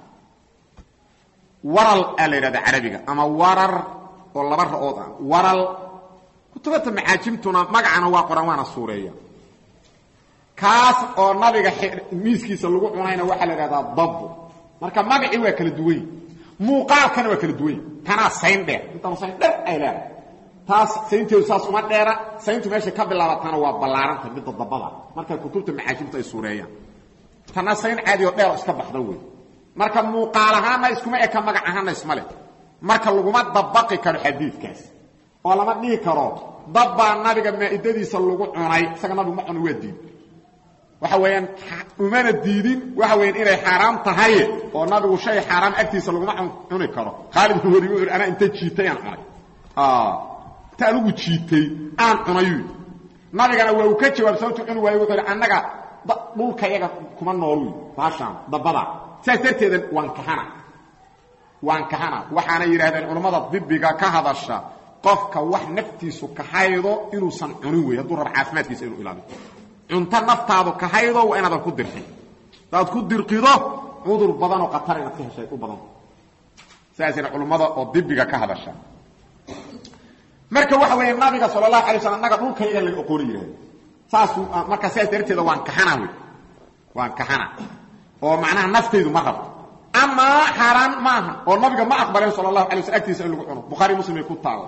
waral alayda arabiga ama warar oo laba raood ah waral kutubta macaajimtuna magacana waa qoran waana suureeya kaas oo nabiga miiskiisa lagu cunayna waxa la yiraahdaa dab marka magaci waa kala duwan muuqaalkana waa kala duwan kana sayn dheer inta sayn dheer ay leedahay taas sayntu saas uma dheera sayntu meesha ka bilaabatana waa ballaaranta mid dabada marka kutubta macaajimta ay suureeyaan tana sayn caadi oo dheer iska baxda way marka muuqaalahaana iskuma eka magacaana isma leh marka laguma dabaqi karo xadiidkaas oo lama dhigi karo dabba nabiga maa'idadiisa lagu cunay isaga nabiga ma cun weedii waxa weeyaan umana diidin waxa weeyaan inay xaraam tahay oo nabigu shay xaraam agtiisa lagu ma cuni karo Khalid ibn Walid ana inta jiitay aan cunay ah taalugu jiitay aan cunayo nabigana waa uu ka jawaab sababtu in way wuxuu anaga dhulka yaga kuma nool baashan dabada saasirteedan waan kahana waan kahana waxaana yiraahdeen culimada dibbiga ka hadasha qofka wax naftiisu ka haydo inuu san cunin way haduu rab caafimaadkiisa inuu ilaaliyo cunta naftaadu ka haydo waa inaad ku dirqin taad ku dirqido cudur badan oo qatar inaad ka heshay u badan saasina culimada oo dibbiga ka hadasha marka waxa weeye nabiga sallallahu alayhi wasallam naga dhulkayga laga oqoon yahay saasu marka saas darteeda waan kaxana wey waan kaxana oo macnaha naftaydu ma rabo ama haram maaha oo nabiga ma aqbalay sallallahu alayhi wasallam agtiisa in lagu cuno bukhari muslim ay ku taalo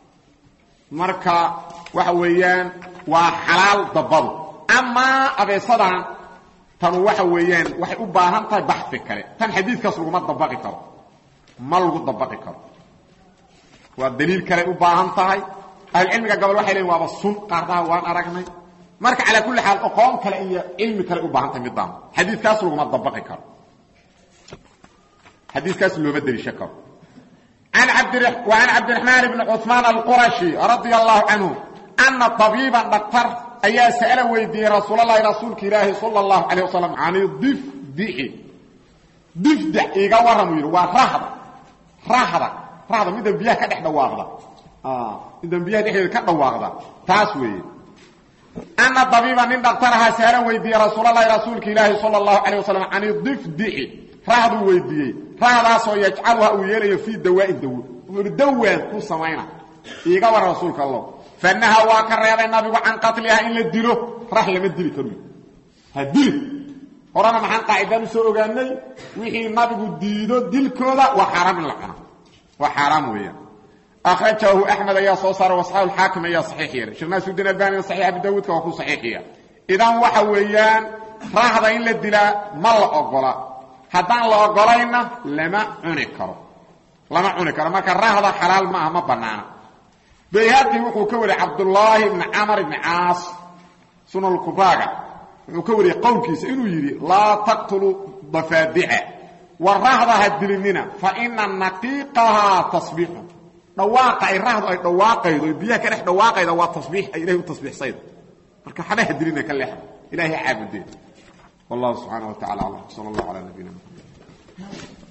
marka waxa weeyaan waa xalaal dabadu ama abeesadan tan waxa weeyaan waxay u baahan tahay baxthi kale tan xadiidkaas lagu ma dabaqi karo ma lagu dabaqi karo waa daliil kale u baahan tahay ahli cilmiga gabal waxay leeyihiin waaba sun qaardaa waan aragnay marka ala kulli xaal aqoon kale iyo cilmi kale u baahan tahay midaan xadiidkaas lagu ma dabaqi karo xadiidkaas loo bedeli shakar عن عبد وعن عبد الرحمن بن عثمان القرشي رضي الله عنه أن طبيبا دكتور أيا سأل ويدي رسول الله رسولك الله صلى الله عليه وسلم عن الضفدع ضفدع إيقا ورمير ورهض رهض رهض مدن بيها كدح دواغضا آه مدن بيها دحيل كدواغضا تاسوي أن طبيبا من دكتورها سأل ويدي رسول الله رسولك الله صلى الله عليه وسلم عن الضفدع رهض ويدي رهض سو يجعلها ويلي في دواء الدواء ودواء كو سمينا إيقا ورسولك الله فانها واكريده النبي عن قتلها ان لديلو راح لما ديلي كرو هديل قرانا ما قاعده سو اوغاني وحي النبي ديدو ديلكودا وحرام لقنا وحرام ويا اخرجه احمد يا صوصر واصحاب الحاكم يا صحيح شيخنا سيدنا الباني صحيح ابي داود كو صحيح اذا waxa weeyaan raahda in la dila ma la ogola hadaan la ogolayna lama cuni karo lama cuni karo marka raahda xalaal ma ma banaana بيهاتي وحو كوري عبد الله بن عمر بن عاص سنة الكبراغة وحو كوري قولكيس إنو يري لا تقتلوا ضفادعة والرهضة هدلننا فإن نقيقها تصبيح دواقع الرهضة أي دواقع بيها كان دواقع إذا هو تصبيح أي إليه تصبيح صيد فالك حدا هدلنا كاللحظة إلهي عابدين والله سبحانه وتعالى صلى الله على نبينا محمد